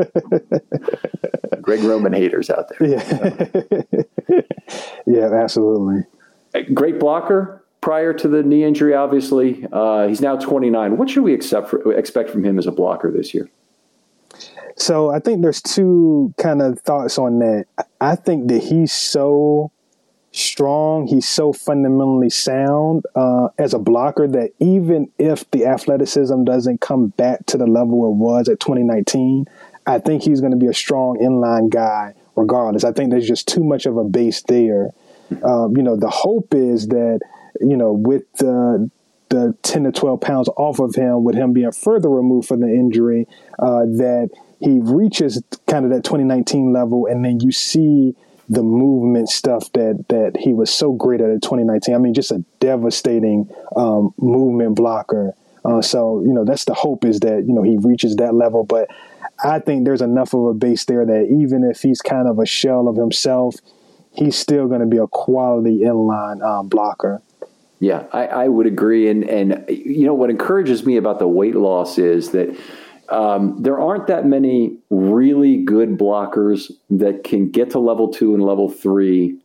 Greg Roman haters out there. Yeah, yeah, absolutely. Great blocker prior to the knee injury, obviously. Uh, he's now twenty-nine. What should we accept for, expect from him as a blocker this year? So I think there's two kind of thoughts on that. I think that he's so strong, he's so fundamentally sound uh, as a blocker that even if the athleticism doesn't come back to the level it was at twenty nineteen, I think he's going to be a strong inline guy regardless. I think there's just too much of a base there. Um, you know, the hope is that, you know, with the the ten to twelve pounds off of him, with him being further removed from the injury, uh, that he reaches kind of that twenty nineteen level, and then you see the movement stuff that that he was so great at in twenty nineteen. I mean, just a devastating um, movement blocker. Uh, so, you know, that's the hope, is that, you know, he reaches that level. But I think there's enough of a base there that even if he's kind of a shell of himself, he's still going to be a quality inline um, blocker. Yeah, I, I would agree. And, and, you know, what encourages me about the weight loss is that Um, there aren't that many really good blockers that can get to level two and level three,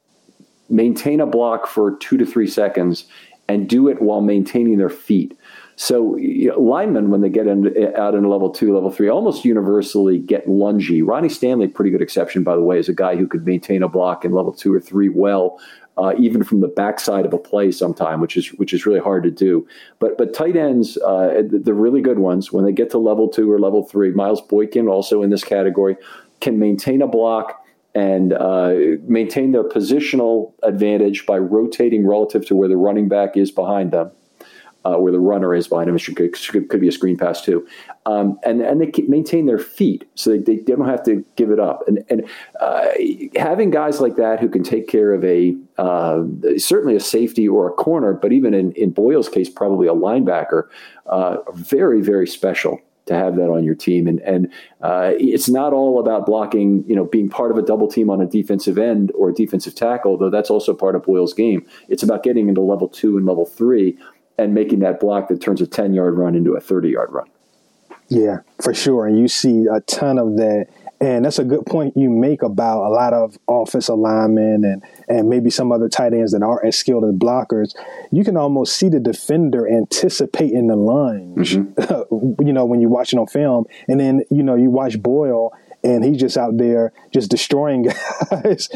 maintain a block for two to three seconds, and do it while maintaining their feet. So you know, linemen, when they get in, out in level two, level three, almost universally get lungy. Ronnie Stanley, pretty good exception, by the way, is a guy who could maintain a block in level two or three well, Uh, even from the backside of a play sometime, which is which is really hard to do. But but tight ends, uh, the, the really good ones, when they get to level two or level three, Miles Boykin, also in this category, can maintain a block and uh, maintain their positional advantage by rotating relative to where the running back is behind them, uh, where the runner is behind them. It should, could, could be a screen pass too. Um, and, and they can maintain their feet so they, they don't have to give it up. And, and uh, having guys like that who can take care of a uh, certainly a safety or a corner, but even in, in Boyle's case, probably a linebacker, uh, very, very special to have that on your team. And, and uh, it's not all about blocking, you know, being part of a double team on a defensive end or a defensive tackle, though that's also part of Boyle's game. It's about getting into level two and level three and making that block that turns a ten-yard run into a thirty-yard run. Yeah, for sure. And you see a ton of that. And that's a good point you make about a lot of offensive linemen and, and maybe some other tight ends that aren't as skilled as blockers. You can almost see the defender anticipating the lunge, mm-hmm. you know, when you're watching on film. And then, you know, you watch Boyle and he's just out there just destroying guys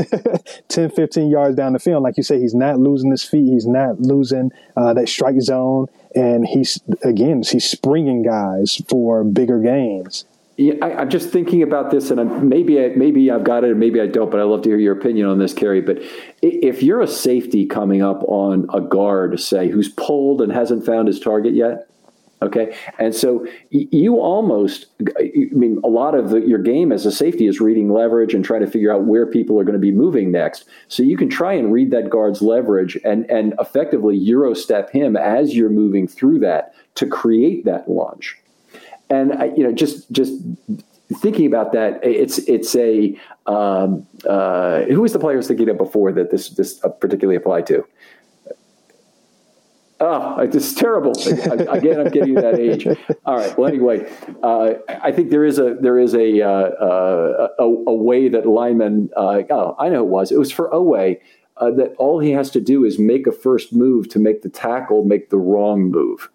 ten, fifteen yards down the field. Like you say, he's not losing his feet. He's not losing uh, that strike zone. And he's, again, he's springing guys for bigger gains. Yeah, I, I'm just thinking about this, and I'm, maybe I, maybe I've got it, or maybe I don't. But I'd love to hear your opinion on this, Kerry. But if you're a safety coming up on a guard, say, who's pulled and hasn't found his target yet, okay, and so you almost, I mean, a lot of the, your game as a safety is reading leverage and trying to figure out where people are going to be moving next. So you can try and read that guard's leverage and and effectively Euro step him as you're moving through that to create that lunge. And I, you know, just just thinking about that, it's it's a um, uh, who was the player I was thinking of before that this this particularly applied to? Oh, it's terrible. Again, I'm getting to that age. All right. Well, anyway, uh, I think there is a there is a uh, uh, a, a way that linemen. Uh, oh, I know it was. It was for Oweh uh, that all he has to do is make a first move to make the tackle make the wrong move.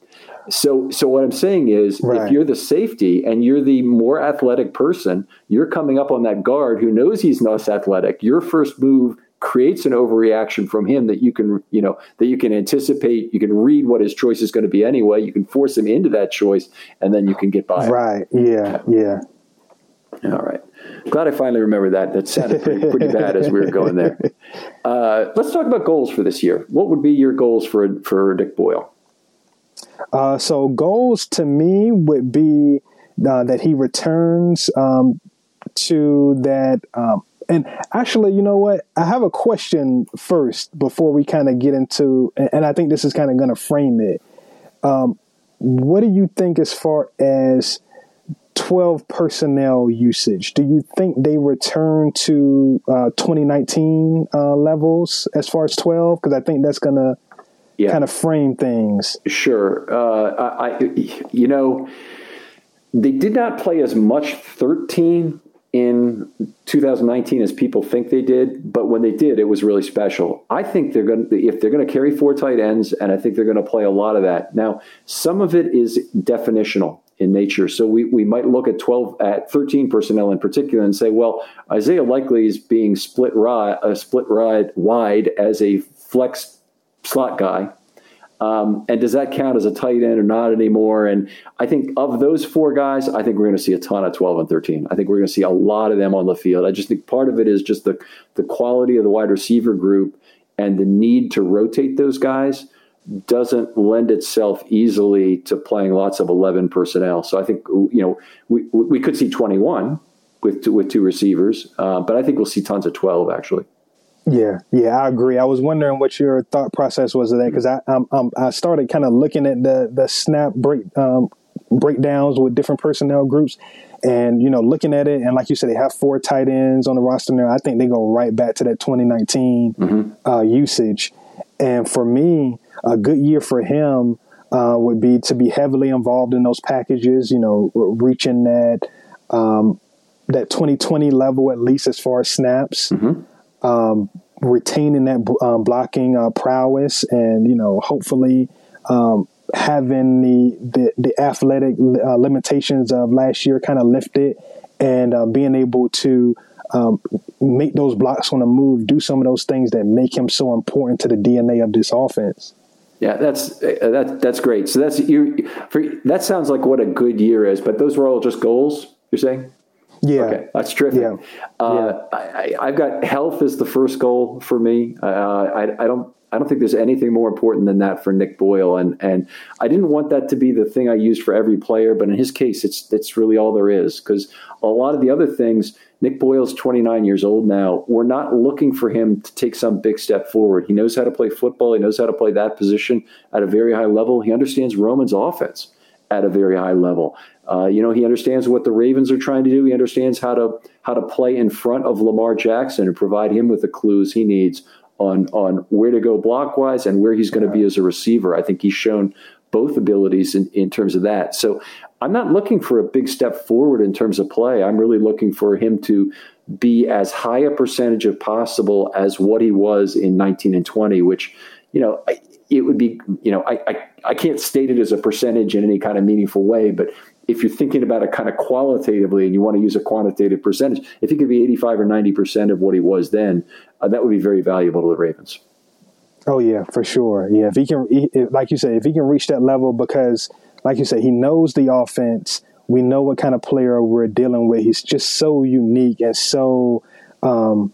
So, so what I'm saying is, right. if you're the safety and you're the more athletic person, you're coming up on that guard who knows he's not athletic. Your first move creates an overreaction from him that you can, you know, that you can anticipate. You can read what his choice is going to be anyway. You can force him into that choice, and then you can get by. Right. Yeah. Yeah. All right. Glad I finally remembered that. That sounded pretty, pretty bad as we were going there. Uh, let's talk about goals for this year. What would be your goals for for Nick Boyle? Uh, so goals to me would be uh, that he returns um, to that. Um, And actually, you know what? I have a question first before we kind of get into, and I think this is kind of going to frame it. Um, what do you think as far as twelve personnel usage? Do you think they return to uh, twenty nineteen uh, levels as far as twelve? Because I think that's going to yeah. kind of frame things. Sure. Uh, I, I, you know, they did not play as much thirteen in two thousand nineteen as people think they did, but when they did, it was really special. I think they're going to, if they're going to carry four tight ends, and I think they're going to play a lot of that. Now, some of it is definitional in nature. So we, we might look at twelve, at thirteen personnel in particular and say, well, Isaiah Likely is being split ride, uh, split ride wide as a flex slot guy. Um, and does that count as a tight end or not anymore? And I think of those four guys, I think we're going to see a ton of twelve and thirteen. I think we're going to see a lot of them on the field. I just think part of it is just the, the quality of the wide receiver group, and the need to rotate those guys doesn't lend itself easily to playing lots of eleven personnel. So I think, you know, we we could see twenty-one with two, with two receivers, uh, but I think we'll see tons of twelve actually. Yeah, yeah, I agree. I was wondering what your thought process was of that, because I um, um, I started kind of looking at the the snap break um, breakdowns with different personnel groups, and you know, looking at it, and like you said, they have four tight ends on the roster now. I think they go right back to that twenty nineteen mm-hmm. uh, usage, and for me, a good year for him uh, would be to be heavily involved in those packages. You know, reaching that um, that twenty twenty level at least as far as snaps. Mm-hmm. Um, retaining that um, blocking uh, prowess, and you know, hopefully um, having the the, the athletic uh, limitations of last year kind of lifted, and uh, being able to um, make those blocks on the move, do some of those things that make him so important to the D N A of this offense. Yeah, that's uh, that that's great. So that's you. For that sounds like what a good year is, but those were all just goals, you're saying? Yeah. Okay, that's terrific. Yeah. Uh, yeah. I, I've got health as the first goal for me. Uh, I, I don't. I don't think there's anything more important than that for Nick Boyle, and and I didn't want that to be the thing I used for every player, but in his case, it's it's really all there is, because a lot of the other things. Nick Boyle's twenty-nine years old now. We're not looking for him to take some big step forward. He knows how to play football. He knows how to play that position at a very high level. He understands Roman's offense at a very high level. Uh, you know, he understands what the Ravens are trying to do. He understands how to how to play in front of Lamar Jackson and provide him with the clues he needs on on where to go block-wise and where he's going to be as a receiver. I think he's shown both abilities in, in terms of that. So I'm not looking for a big step forward in terms of play. I'm really looking for him to be as high a percentage of possible as what he was in nineteen and twenty, which, you know, I, it would be, you know, I, I, I can't state it as a percentage in any kind of meaningful way, but if you're thinking about it kind of qualitatively and you want to use a quantitative percentage, if he could be eighty-five or ninety percent of what he was then, uh, that would be very valuable to the Ravens. Oh, yeah, for sure. Yeah, if he can, if, like you said, if he can reach that level, because like you said, he knows the offense. We know what kind of player we're dealing with. He's just so unique and so um,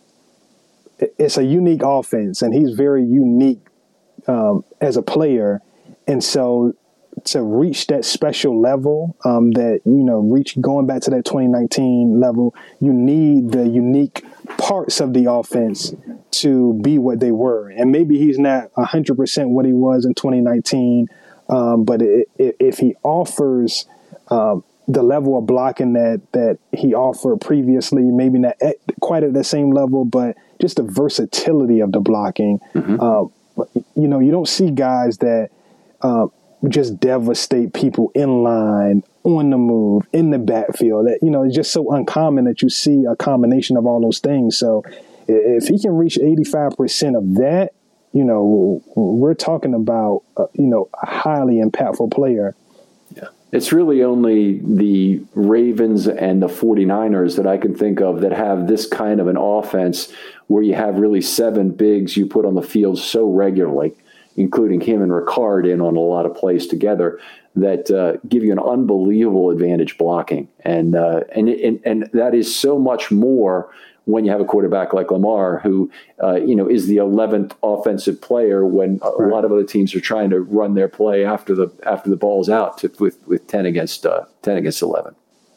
it's a unique offense, and he's very unique um, as a player. And so to reach that special level um, that, you know, reach going back to that twenty nineteen level, you need the unique parts of the offense to be what they were. And maybe he's not one hundred percent what he was in twenty nineteen, um, but it, it, if he offers um, the level of blocking that that he offered previously, maybe not at, quite at the same level, but just the versatility of the blocking, mm-hmm. uh, you know, you don't see guys that uh, just devastate people in line, on the move, in the backfield. That, you know, it's just so uncommon that you see a combination of all those things. So if he can reach eighty-five percent of that, you know, we're talking about, uh, you know, a highly impactful player. Yeah. It's really only the Ravens and the 49ers that I can think of that have this kind of an offense where you have really seven bigs you put on the field so regularly, including him and Ricard in on a lot of plays together, that uh, give you an unbelievable advantage blocking. And, uh, and, and, and that is so much more when you have a quarterback like Lamar, who, uh, you know, is the eleventh offensive player when a right. lot of other teams are trying to run their play after the after the ball's out to, with with ten against uh, ten against eleven.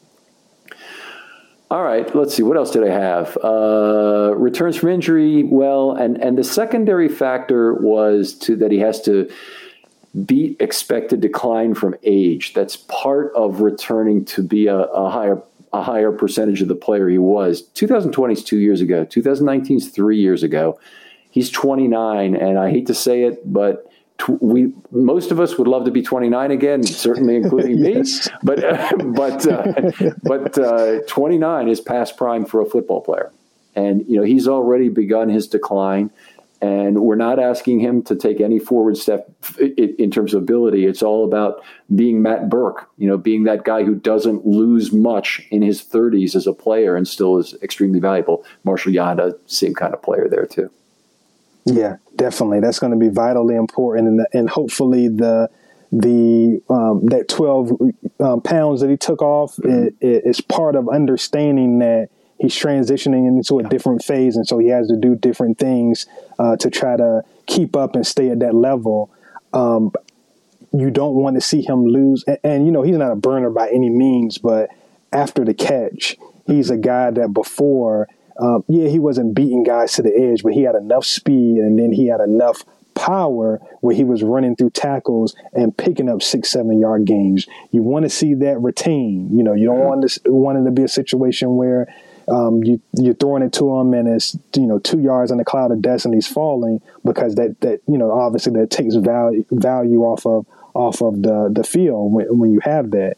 All right, let's see. What else did I have? Uh, returns from injury. Well, and and the secondary factor was to that he has to beat expected decline from age. That's part of returning to be a, a higher. a higher percentage of the player he was. twenty twenty is two years ago. twenty nineteen is three years ago. He's twenty-nine, and I hate to say it, but tw- we most of us would love to be twenty-nine again, certainly including yes. me. But uh, but uh, but uh, twenty-nine is past prime for a football player, and you know he's already begun his decline. And we're not asking him to take any forward step in terms of ability. It's all about being Matt Burke, you know, being that guy who doesn't lose much in his thirties as a player and still is extremely valuable. Marshall Yanda, same kind of player there too. Yeah, definitely. That's going to be vitally important, and and hopefully the the um, that twelve um, pounds that he took off mm-hmm. it, it is part of understanding that he's transitioning into a different phase, and so he has to do different things uh, to try to keep up and stay at that level. Um, you don't want to see him lose. And, and, you know, he's not a burner by any means, but after the catch, he's a guy that before, um, yeah, he wasn't beating guys to the edge, but he had enough speed, and then he had enough power where he was running through tackles and picking up six, seven yard gains. You want to see that retain. You know, you don't want this want it to be a situation where Um, you, you're throwing it to him and it's, you know, two yards in a cloud of dust and he's falling, because that, that, you know, obviously that takes value, value off of, off of the, the field when, when you have that.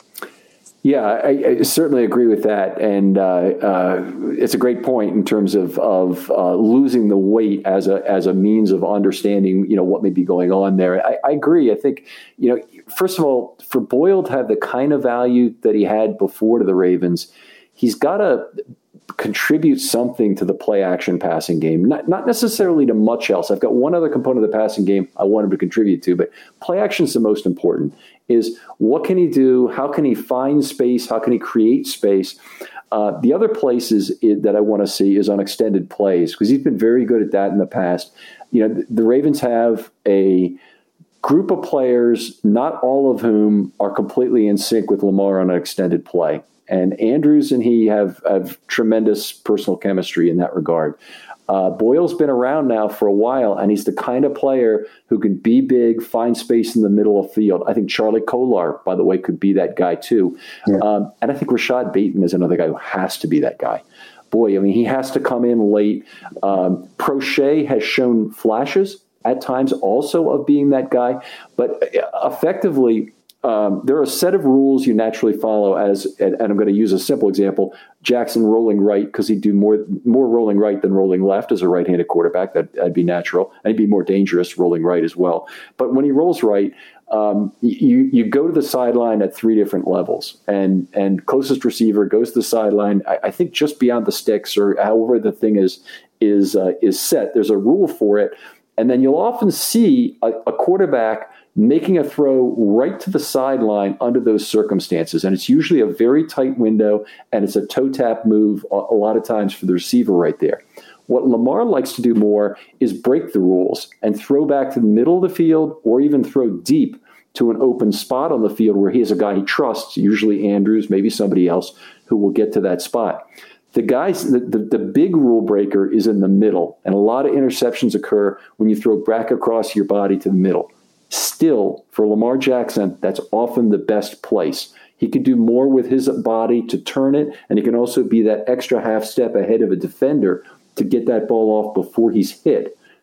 Yeah, I, I certainly agree with that. And uh, uh, it's a great point in terms of, of uh, losing the weight as a, as a means of understanding, you know, what may be going on there. I, I agree. I think, you know, first of all, for Boyle to have the kind of value that he had before to the Ravens, he's got to contribute something to the play action passing game, not not necessarily to much else. I've got one other component of the passing game I want him to contribute to, but play action is the most important. Is what can he do? How can he find space? How can he create space? Uh, the other places is, that I want to see is on extended plays, because he's been very good at that in the past. You know, the, the Ravens have a group of players, not all of whom are completely in sync with Lamar on an extended play. And Andrews and he have, have tremendous personal chemistry in that regard. Uh, Boyle's been around now for a while, and he's the kind of player who can be big, find space in the middle of the field. I think Charlie Kolar, by the way, could be that guy too. Yeah. Um, and I think Rashad Bateman is another guy who has to be that guy. Boy, I mean, he has to come in late. Um, Prochet has shown flashes at times also of being that guy, but effectively, Um, there are a set of rules you naturally follow as, and, and I'm going to use a simple example, Jackson rolling right, because he'd do more more rolling right than rolling left as a right-handed quarterback. That, that'd be natural. And he'd be more dangerous rolling right as well. But when he rolls right, um, you you go to the sideline at three different levels. And and closest receiver goes to the sideline, I, I think just beyond the sticks, or however the thing is, is, uh, is set. There's a rule for it. And then you'll often see a, a quarterback making a throw right to the sideline under those circumstances. And it's usually a very tight window, and it's a toe tap move a, a lot of times for the receiver right there. What Lamar likes to do more is break the rules and throw back to the middle of the field, or even throw deep to an open spot on the field where he has a guy he trusts, usually Andrews, maybe somebody else, who will get to that spot. The guys, the, the, the big rule breaker is in the middle, and a lot of interceptions occur when you throw back across your body to the middle. Still, for Lamar Jackson, that's often the best place. He can do more with his body to turn it, and he can also be that extra half step ahead of a defender to get that ball off before he's hit.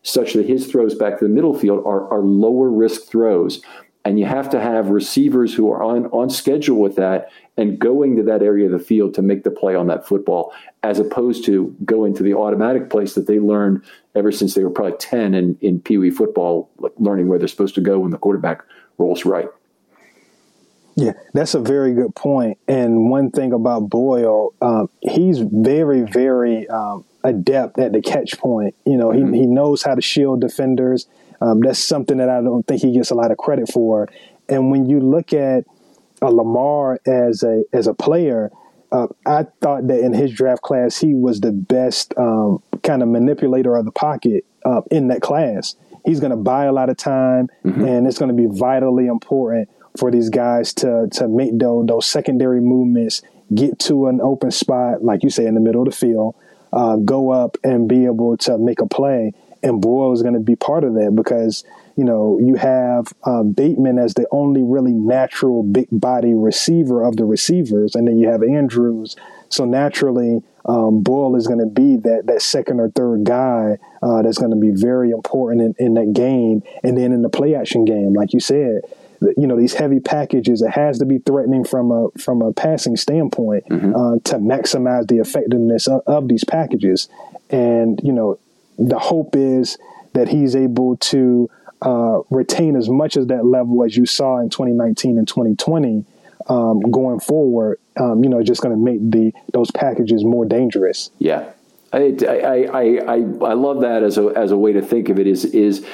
such that his throws back to the middle field are, are lower risk throws. And you have to have receivers who are on, on schedule with that and going to that area of the field to make the play on that football, as opposed to going to the automatic place that they learned ever since they were probably ten in, in Pee Wee football, learning where they're supposed to go when the quarterback rolls right. Yeah, that's a very good point. And one thing about Boyle, um, he's very, very um, adept at the catch point. You know, mm-hmm. he, he knows how to shield defenders. Um, that's something that I don't think he gets a lot of credit for. And when you look at uh, Lamar as a as a player, uh, I thought that in his draft class, he was the best um, kind of manipulator of the pocket uh, in that class. He's going to buy a lot of time, mm-hmm. and it's going to be vitally important for these guys to to make those, those secondary movements, get to an open spot, like you say, in the middle of the field, uh, go up and be able to make a play. And Boyle is going to be part of that because, you know, you have uh, Bateman as the only really natural big body receiver of the receivers. And then you have Andrews. So naturally, um, Boyle is going to be that that second or third guy uh, that's going to be very important in, in that game. And then in the play action game, like you said, you know, these heavy packages, it has to be threatening from a from a passing standpoint mm-hmm. uh, to maximize the effectiveness of, of these packages. And, you know, the hope is that he's able to uh, retain as much of that level as you saw in twenty nineteen and twenty twenty um, going forward. Um, you know, just going to make the those packages more dangerous. Yeah, I, I I I I love that as a as a way to think of it. Is is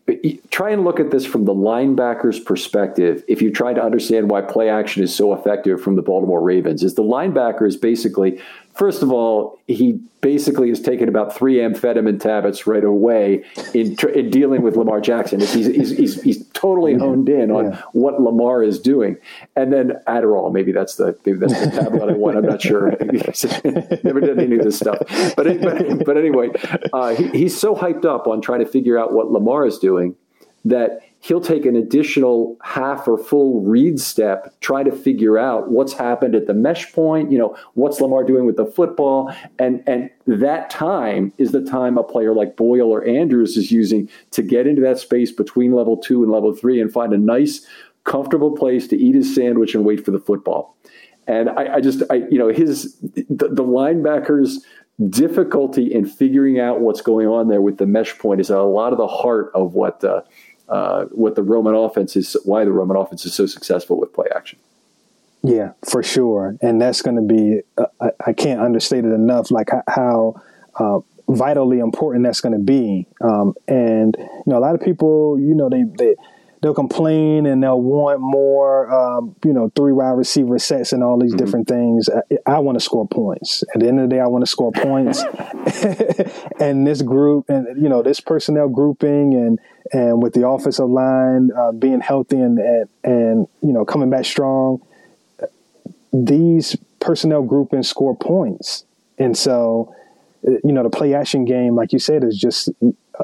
try and look at this from the linebacker's perspective. If you try to understand why play action is so effective from the Baltimore Ravens, is the linebacker is basically, first of all, he basically has taken about three amphetamine tablets right away in, in dealing with Lamar Jackson. He's, he's, he's, he's totally honed in on yeah. what Lamar is doing. And then Adderall, maybe that's the maybe that's the tablet I want. I'm not sure. Never did any of this stuff. But but, but anyway, uh, he, he's so hyped up on trying to figure out what Lamar is doing that he'll take an additional half or full read step, try to figure out what's happened at the mesh point, you know, what's Lamar doing with the football. And, and that time is the time a player like Boyle or Andrews is using to get into that space between level two and level three and find a nice, comfortable place to eat his sandwich and wait for the football. And I, I just, I, you know, his, the, the linebackers' difficulty in figuring out what's going on there with the mesh point is a lot of the heart of what, uh, Uh, what the Roman offense is, why the Roman offense is so successful with play action. Yeah, for sure. And that's going to be, uh, I, I can't understate it enough, like how uh, vitally important that's going to be. Um, and, you know, a lot of people, you know, they, they, they'll complain and they'll want more, um, you know, three wide receiver sets and all these mm-hmm. different things. I, I want to score points. At the end of the day, I want to score points. And this group and, you know, this personnel grouping and, and with the offensive line uh, being healthy and, and, and, you know, coming back strong, these personnel groupings score points. And so, you know, the play action game, like you said, is just uh,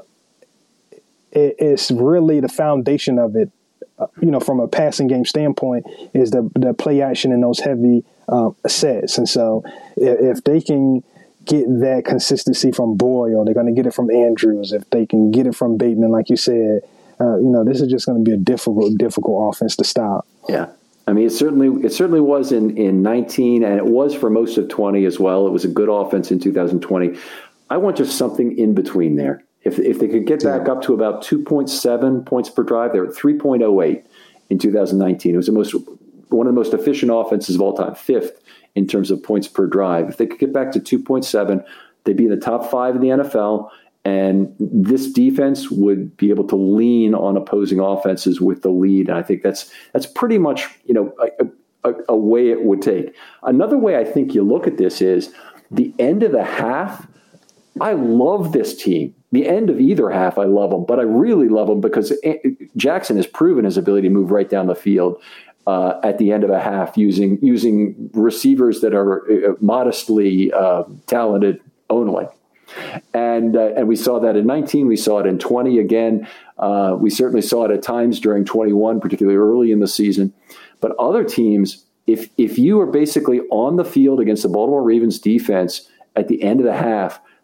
it, it's really the foundation of it. Uh, you know, from a passing game standpoint, is the the play action in those heavy uh, sets. And so, if, if they can get that consistency from Boyle, they're going to get it from Andrews. If they can get it from Bateman, like you said, uh, you know, this is just going to be a difficult, difficult offense to stop. Yeah. I mean, it certainly it certainly was in, in nineteen, and it was for most of twenty as well. It was a good offense in two thousand twenty. I want just something in between there. If if they could get back yeah. up to about two point seven points per drive, they were at three point oh eight in two thousand nineteen. It was the most one of the most efficient offenses of all time, fifth in terms of points per drive. If they could get back to two point seven, they'd be in the top five in the N F L. And this defense would be able to lean on opposing offenses with the lead. And I think that's that's pretty much, you know, a, a, a way it would take. Another way I think you look at this is the end of the half. I love this team. The end of either half, I love them. But I really love them because Jackson has proven his ability to move right down the field uh, at the end of a half using using receivers that are modestly uh, talented only. And uh, and we saw that in nineteen. We saw it in twenty again. Uh, we certainly saw it at times during twenty-one, particularly early in the season. But other teams, if if you are basically on the field against the Baltimore Ravens defense at the end of the half,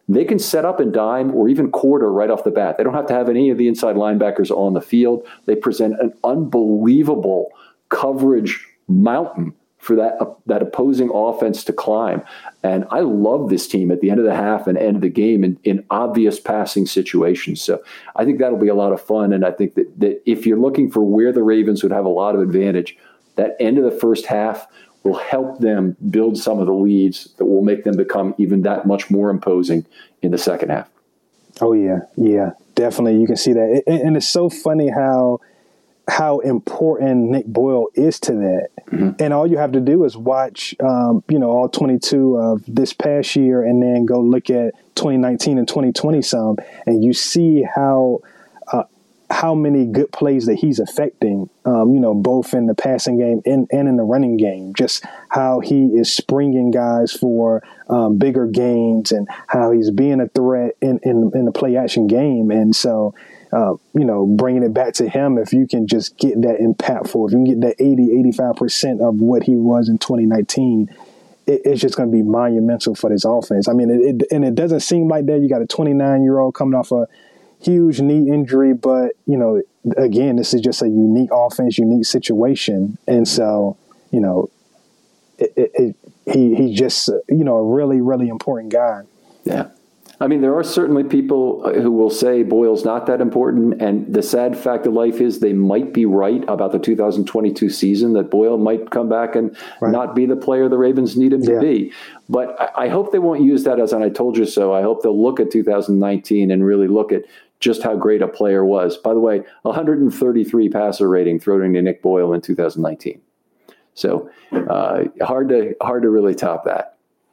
they can set up and dime or even quarter right off the bat. They don't have to have any of the inside linebackers on the field. They present an unbelievable coverage mountain for that uh, that opposing offense to climb. And I love this team at the end of the half and end of the game in, in obvious passing situations. So I think that'll be a lot of fun. And I think that, that if you're looking for where the Ravens would have a lot of advantage, that end of the first half will help them build some of the leads that will make them become even that much more imposing in the second half. Oh, yeah. Yeah, definitely. You can see that. And, and it's so funny how how important Nick Boyle is to that. Mm-hmm. And all you have to do is watch, um, you know, all twenty-two of this past year and then go look at twenty nineteen and twenty twenty some, and you see how uh, how many good plays that he's affecting, um, you know, both in the passing game and, and in the running game, just how he is springing guys for um, bigger gains and how he's being a threat in, in, in the play action game. And so, Uh, you know, bringing it back to him, if you can just get that impactful, if you can get that eighty, eighty-five percent of what he was in twenty nineteen, it, it's just going to be monumental for this offense. I mean, it, it, and it doesn't seem like that. You got a twenty-nine-year-old coming off a huge knee injury, but, you know, again, this is just a unique offense, unique situation. And so, you know, it, it, it, he he's just, you know, a really, really important guy. Yeah. I mean, there are certainly people who will say Boyle's not that important, and the sad fact of life is they might be right about the two thousand twenty-two season, that Boyle might come back and right. not be the player the Ravens need him yeah. to be. But I, I hope they won't use that as an I told you so. I hope they'll look at two thousand nineteen and really look at just how great a player was. By the way, one hundred thirty-three passer rating thrown to Nick Boyle in two thousand nineteen. So uh, hard to hard to really top that.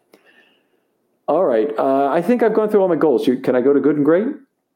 All right. Uh, I think I've gone through all my goals. You, can I go to good and great?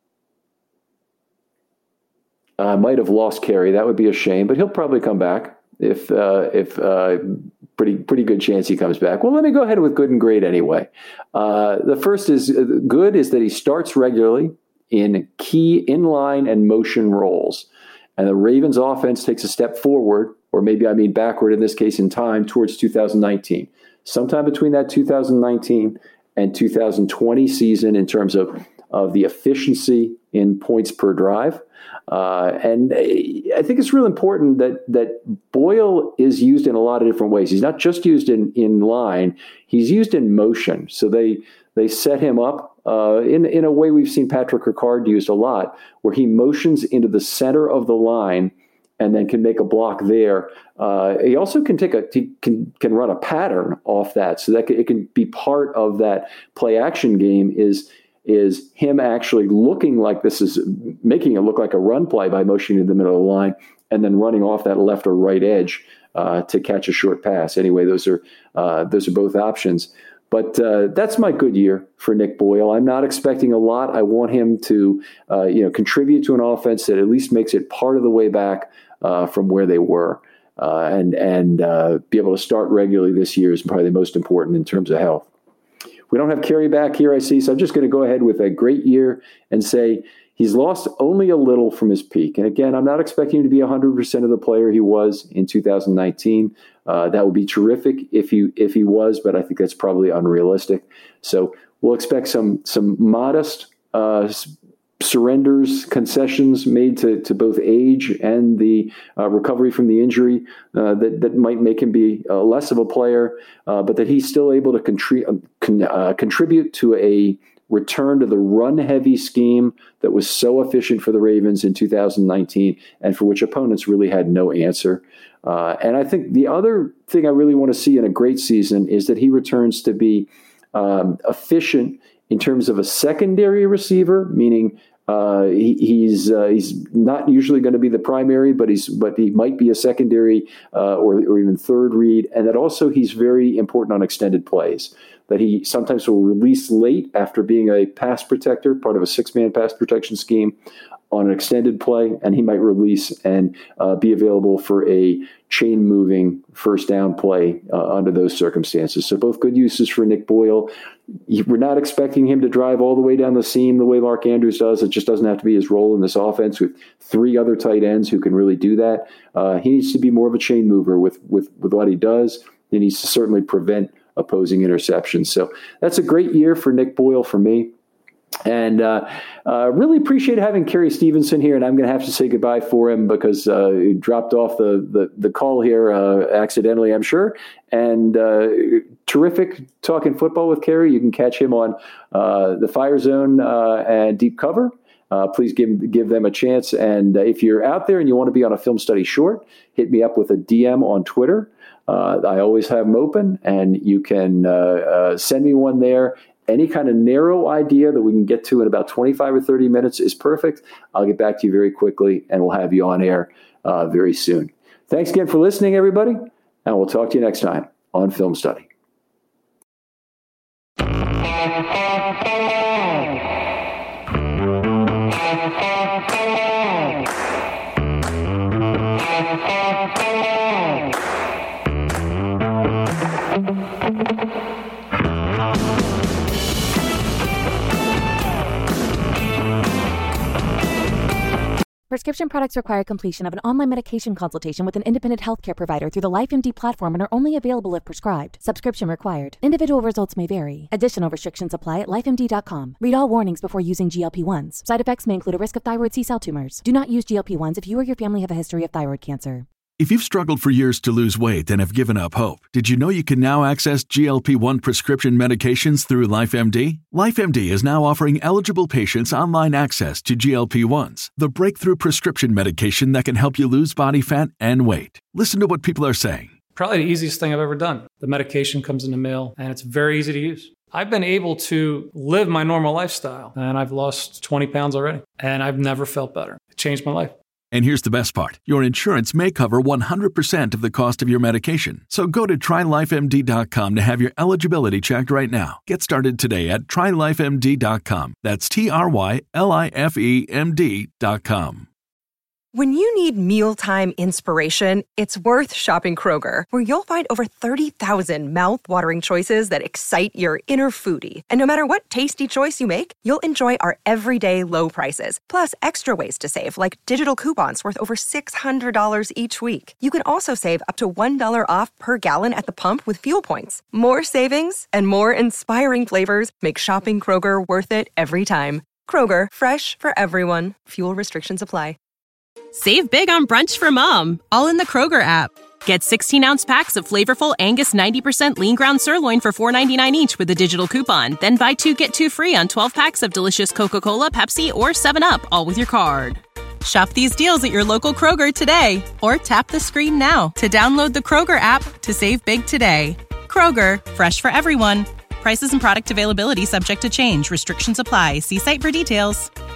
I might have lost Kerry. That would be a shame, but he'll probably come back if uh, if uh, pretty pretty good chance he comes back. Well, let me go ahead with good and great anyway. Uh, the first is uh, good is that he starts regularly in key inline and motion roles, and the Ravens offense takes a step forward, or maybe I mean backward in this case in time, towards two thousand nineteen. Sometime between that two thousand nineteen and two thousand twenty season in terms of, of the efficiency in points per drive. Uh, and I think it's real important that that Boyle is used in a lot of different ways. He's not just used in, in line, he's used in motion. So they they set him up uh, in, in a way we've seen Patrick Ricard used a lot, where he motions into the center of the line and then can make a block there. Uh, he also can take a he can can run a pattern off that, so that can, it can be part of that play action game. Is is him actually looking like this is making it look like a run play by motioning in the middle of the line and then running off that left or right edge uh, to catch a short pass. Anyway, those are uh, those are both options. But uh, that's my good year for Nick Boyle. I'm not expecting a lot. I want him to uh, you know contribute to an offense that at least makes it part of the way back Uh, from where they were, uh, and and uh, be able to start regularly this year is probably the most important in terms of health. We don't have Kerry back here, I see, so I'm just going to go ahead with a great year and say he's lost only a little from his peak. And again, I'm not expecting him to be one hundred percent of the player he was in two thousand nineteen. Uh, that would be terrific if he if he was, but I think that's probably unrealistic. So we'll expect some some modest uh, surrenders, concessions made to, to both age and the uh, recovery from the injury uh, that, that might make him be uh, less of a player, uh, but that he's still able to contri- con- uh, contribute to a return to the run-heavy scheme that was so efficient for the Ravens in two thousand nineteen and for which opponents really had no answer. Uh, and I think the other thing I really want to see in a great season is that he returns to be um, efficient in terms of a secondary receiver, meaning uh, he, he's uh, he's not usually going to be the primary, but he's but he might be a secondary uh, or or even third read, and that also he's very important on extended plays. That he sometimes will release late after being a pass protector, part of a six-man pass protection scheme, on an extended play, and he might release and uh, be available for a chain-moving first down play uh, under those circumstances. So both good uses for Nick Boyle. We're not expecting him to drive all the way down the seam the way Mark Andrews does. It just doesn't have to be his role in this offense with three other tight ends who can really do that. Uh, he needs to be more of a chain mover with, with, with what he does. He needs to certainly prevent opposing interceptions. So that's a great year for Nick Boyle for me. And uh, uh, really appreciate having Kerry Stevenson here. And I'm going to have to say goodbye for him because uh, he dropped off the, the, the call here uh, accidentally, I'm sure. And uh, terrific talking football with Kerry. You can catch him on uh, the Fire Zone uh, and Deep Cover. Uh, please give give them a chance. And uh, if you're out there and you want to be on a film study short, hit me up with a D M on Twitter. Uh, I always have them open, and you can uh, uh, send me one there. Any kind of narrow idea that we can get to in about twenty-five or thirty minutes is perfect. I'll get back to you very quickly, and we'll have you on air uh, very soon. Thanks again for listening, everybody, and we'll talk to you next time on Film Study. Prescription products require completion of an online medication consultation with an independent healthcare provider through the LifeMD platform and are only available if prescribed. Subscription required. Individual results may vary. Additional restrictions apply at life M D dot com. Read all warnings before using G L P ones. Side effects may include a risk of thyroid C-cell tumors. Do not use G L P ones if you or your family have a history of thyroid cancer. If you've struggled for years to lose weight and have given up hope, did you know you can now access G L P one prescription medications through LifeMD? LifeMD is now offering eligible patients online access to G L P ones, the breakthrough prescription medication that can help you lose body fat and weight. Listen to what people are saying. Probably the easiest thing I've ever done. The medication comes in the mail, and it's very easy to use. I've been able to live my normal lifestyle, and I've lost twenty pounds already, and I've never felt better. It changed my life. And here's the best part. Your insurance may cover one hundred percent of the cost of your medication. So go to try life M D dot com to have your eligibility checked right now. Get started today at try life M D dot com. That's T R Y L I F E M D dot com. When you need mealtime inspiration, it's worth shopping Kroger, where you'll find over thirty thousand mouth-watering choices that excite your inner foodie. And no matter what tasty choice you make, you'll enjoy our everyday low prices, plus extra ways to save, like digital coupons worth over six hundred dollars each week. You can also save up to one dollar off per gallon at the pump with fuel points. More savings and more inspiring flavors make shopping Kroger worth it every time. Kroger, fresh for everyone. Fuel restrictions apply. Save big on brunch for mom, all in the Kroger app. Get sixteen-ounce packs of flavorful Angus ninety percent lean ground sirloin for four ninety-nine each with a digital coupon. Then buy two, get two free on twelve packs of delicious Coca-Cola, Pepsi, or seven up, all with your card. Shop these deals at your local Kroger today, or tap the screen now to download the Kroger app to save big today. Kroger, fresh for everyone. Prices and product availability subject to change. Restrictions apply. See site for details.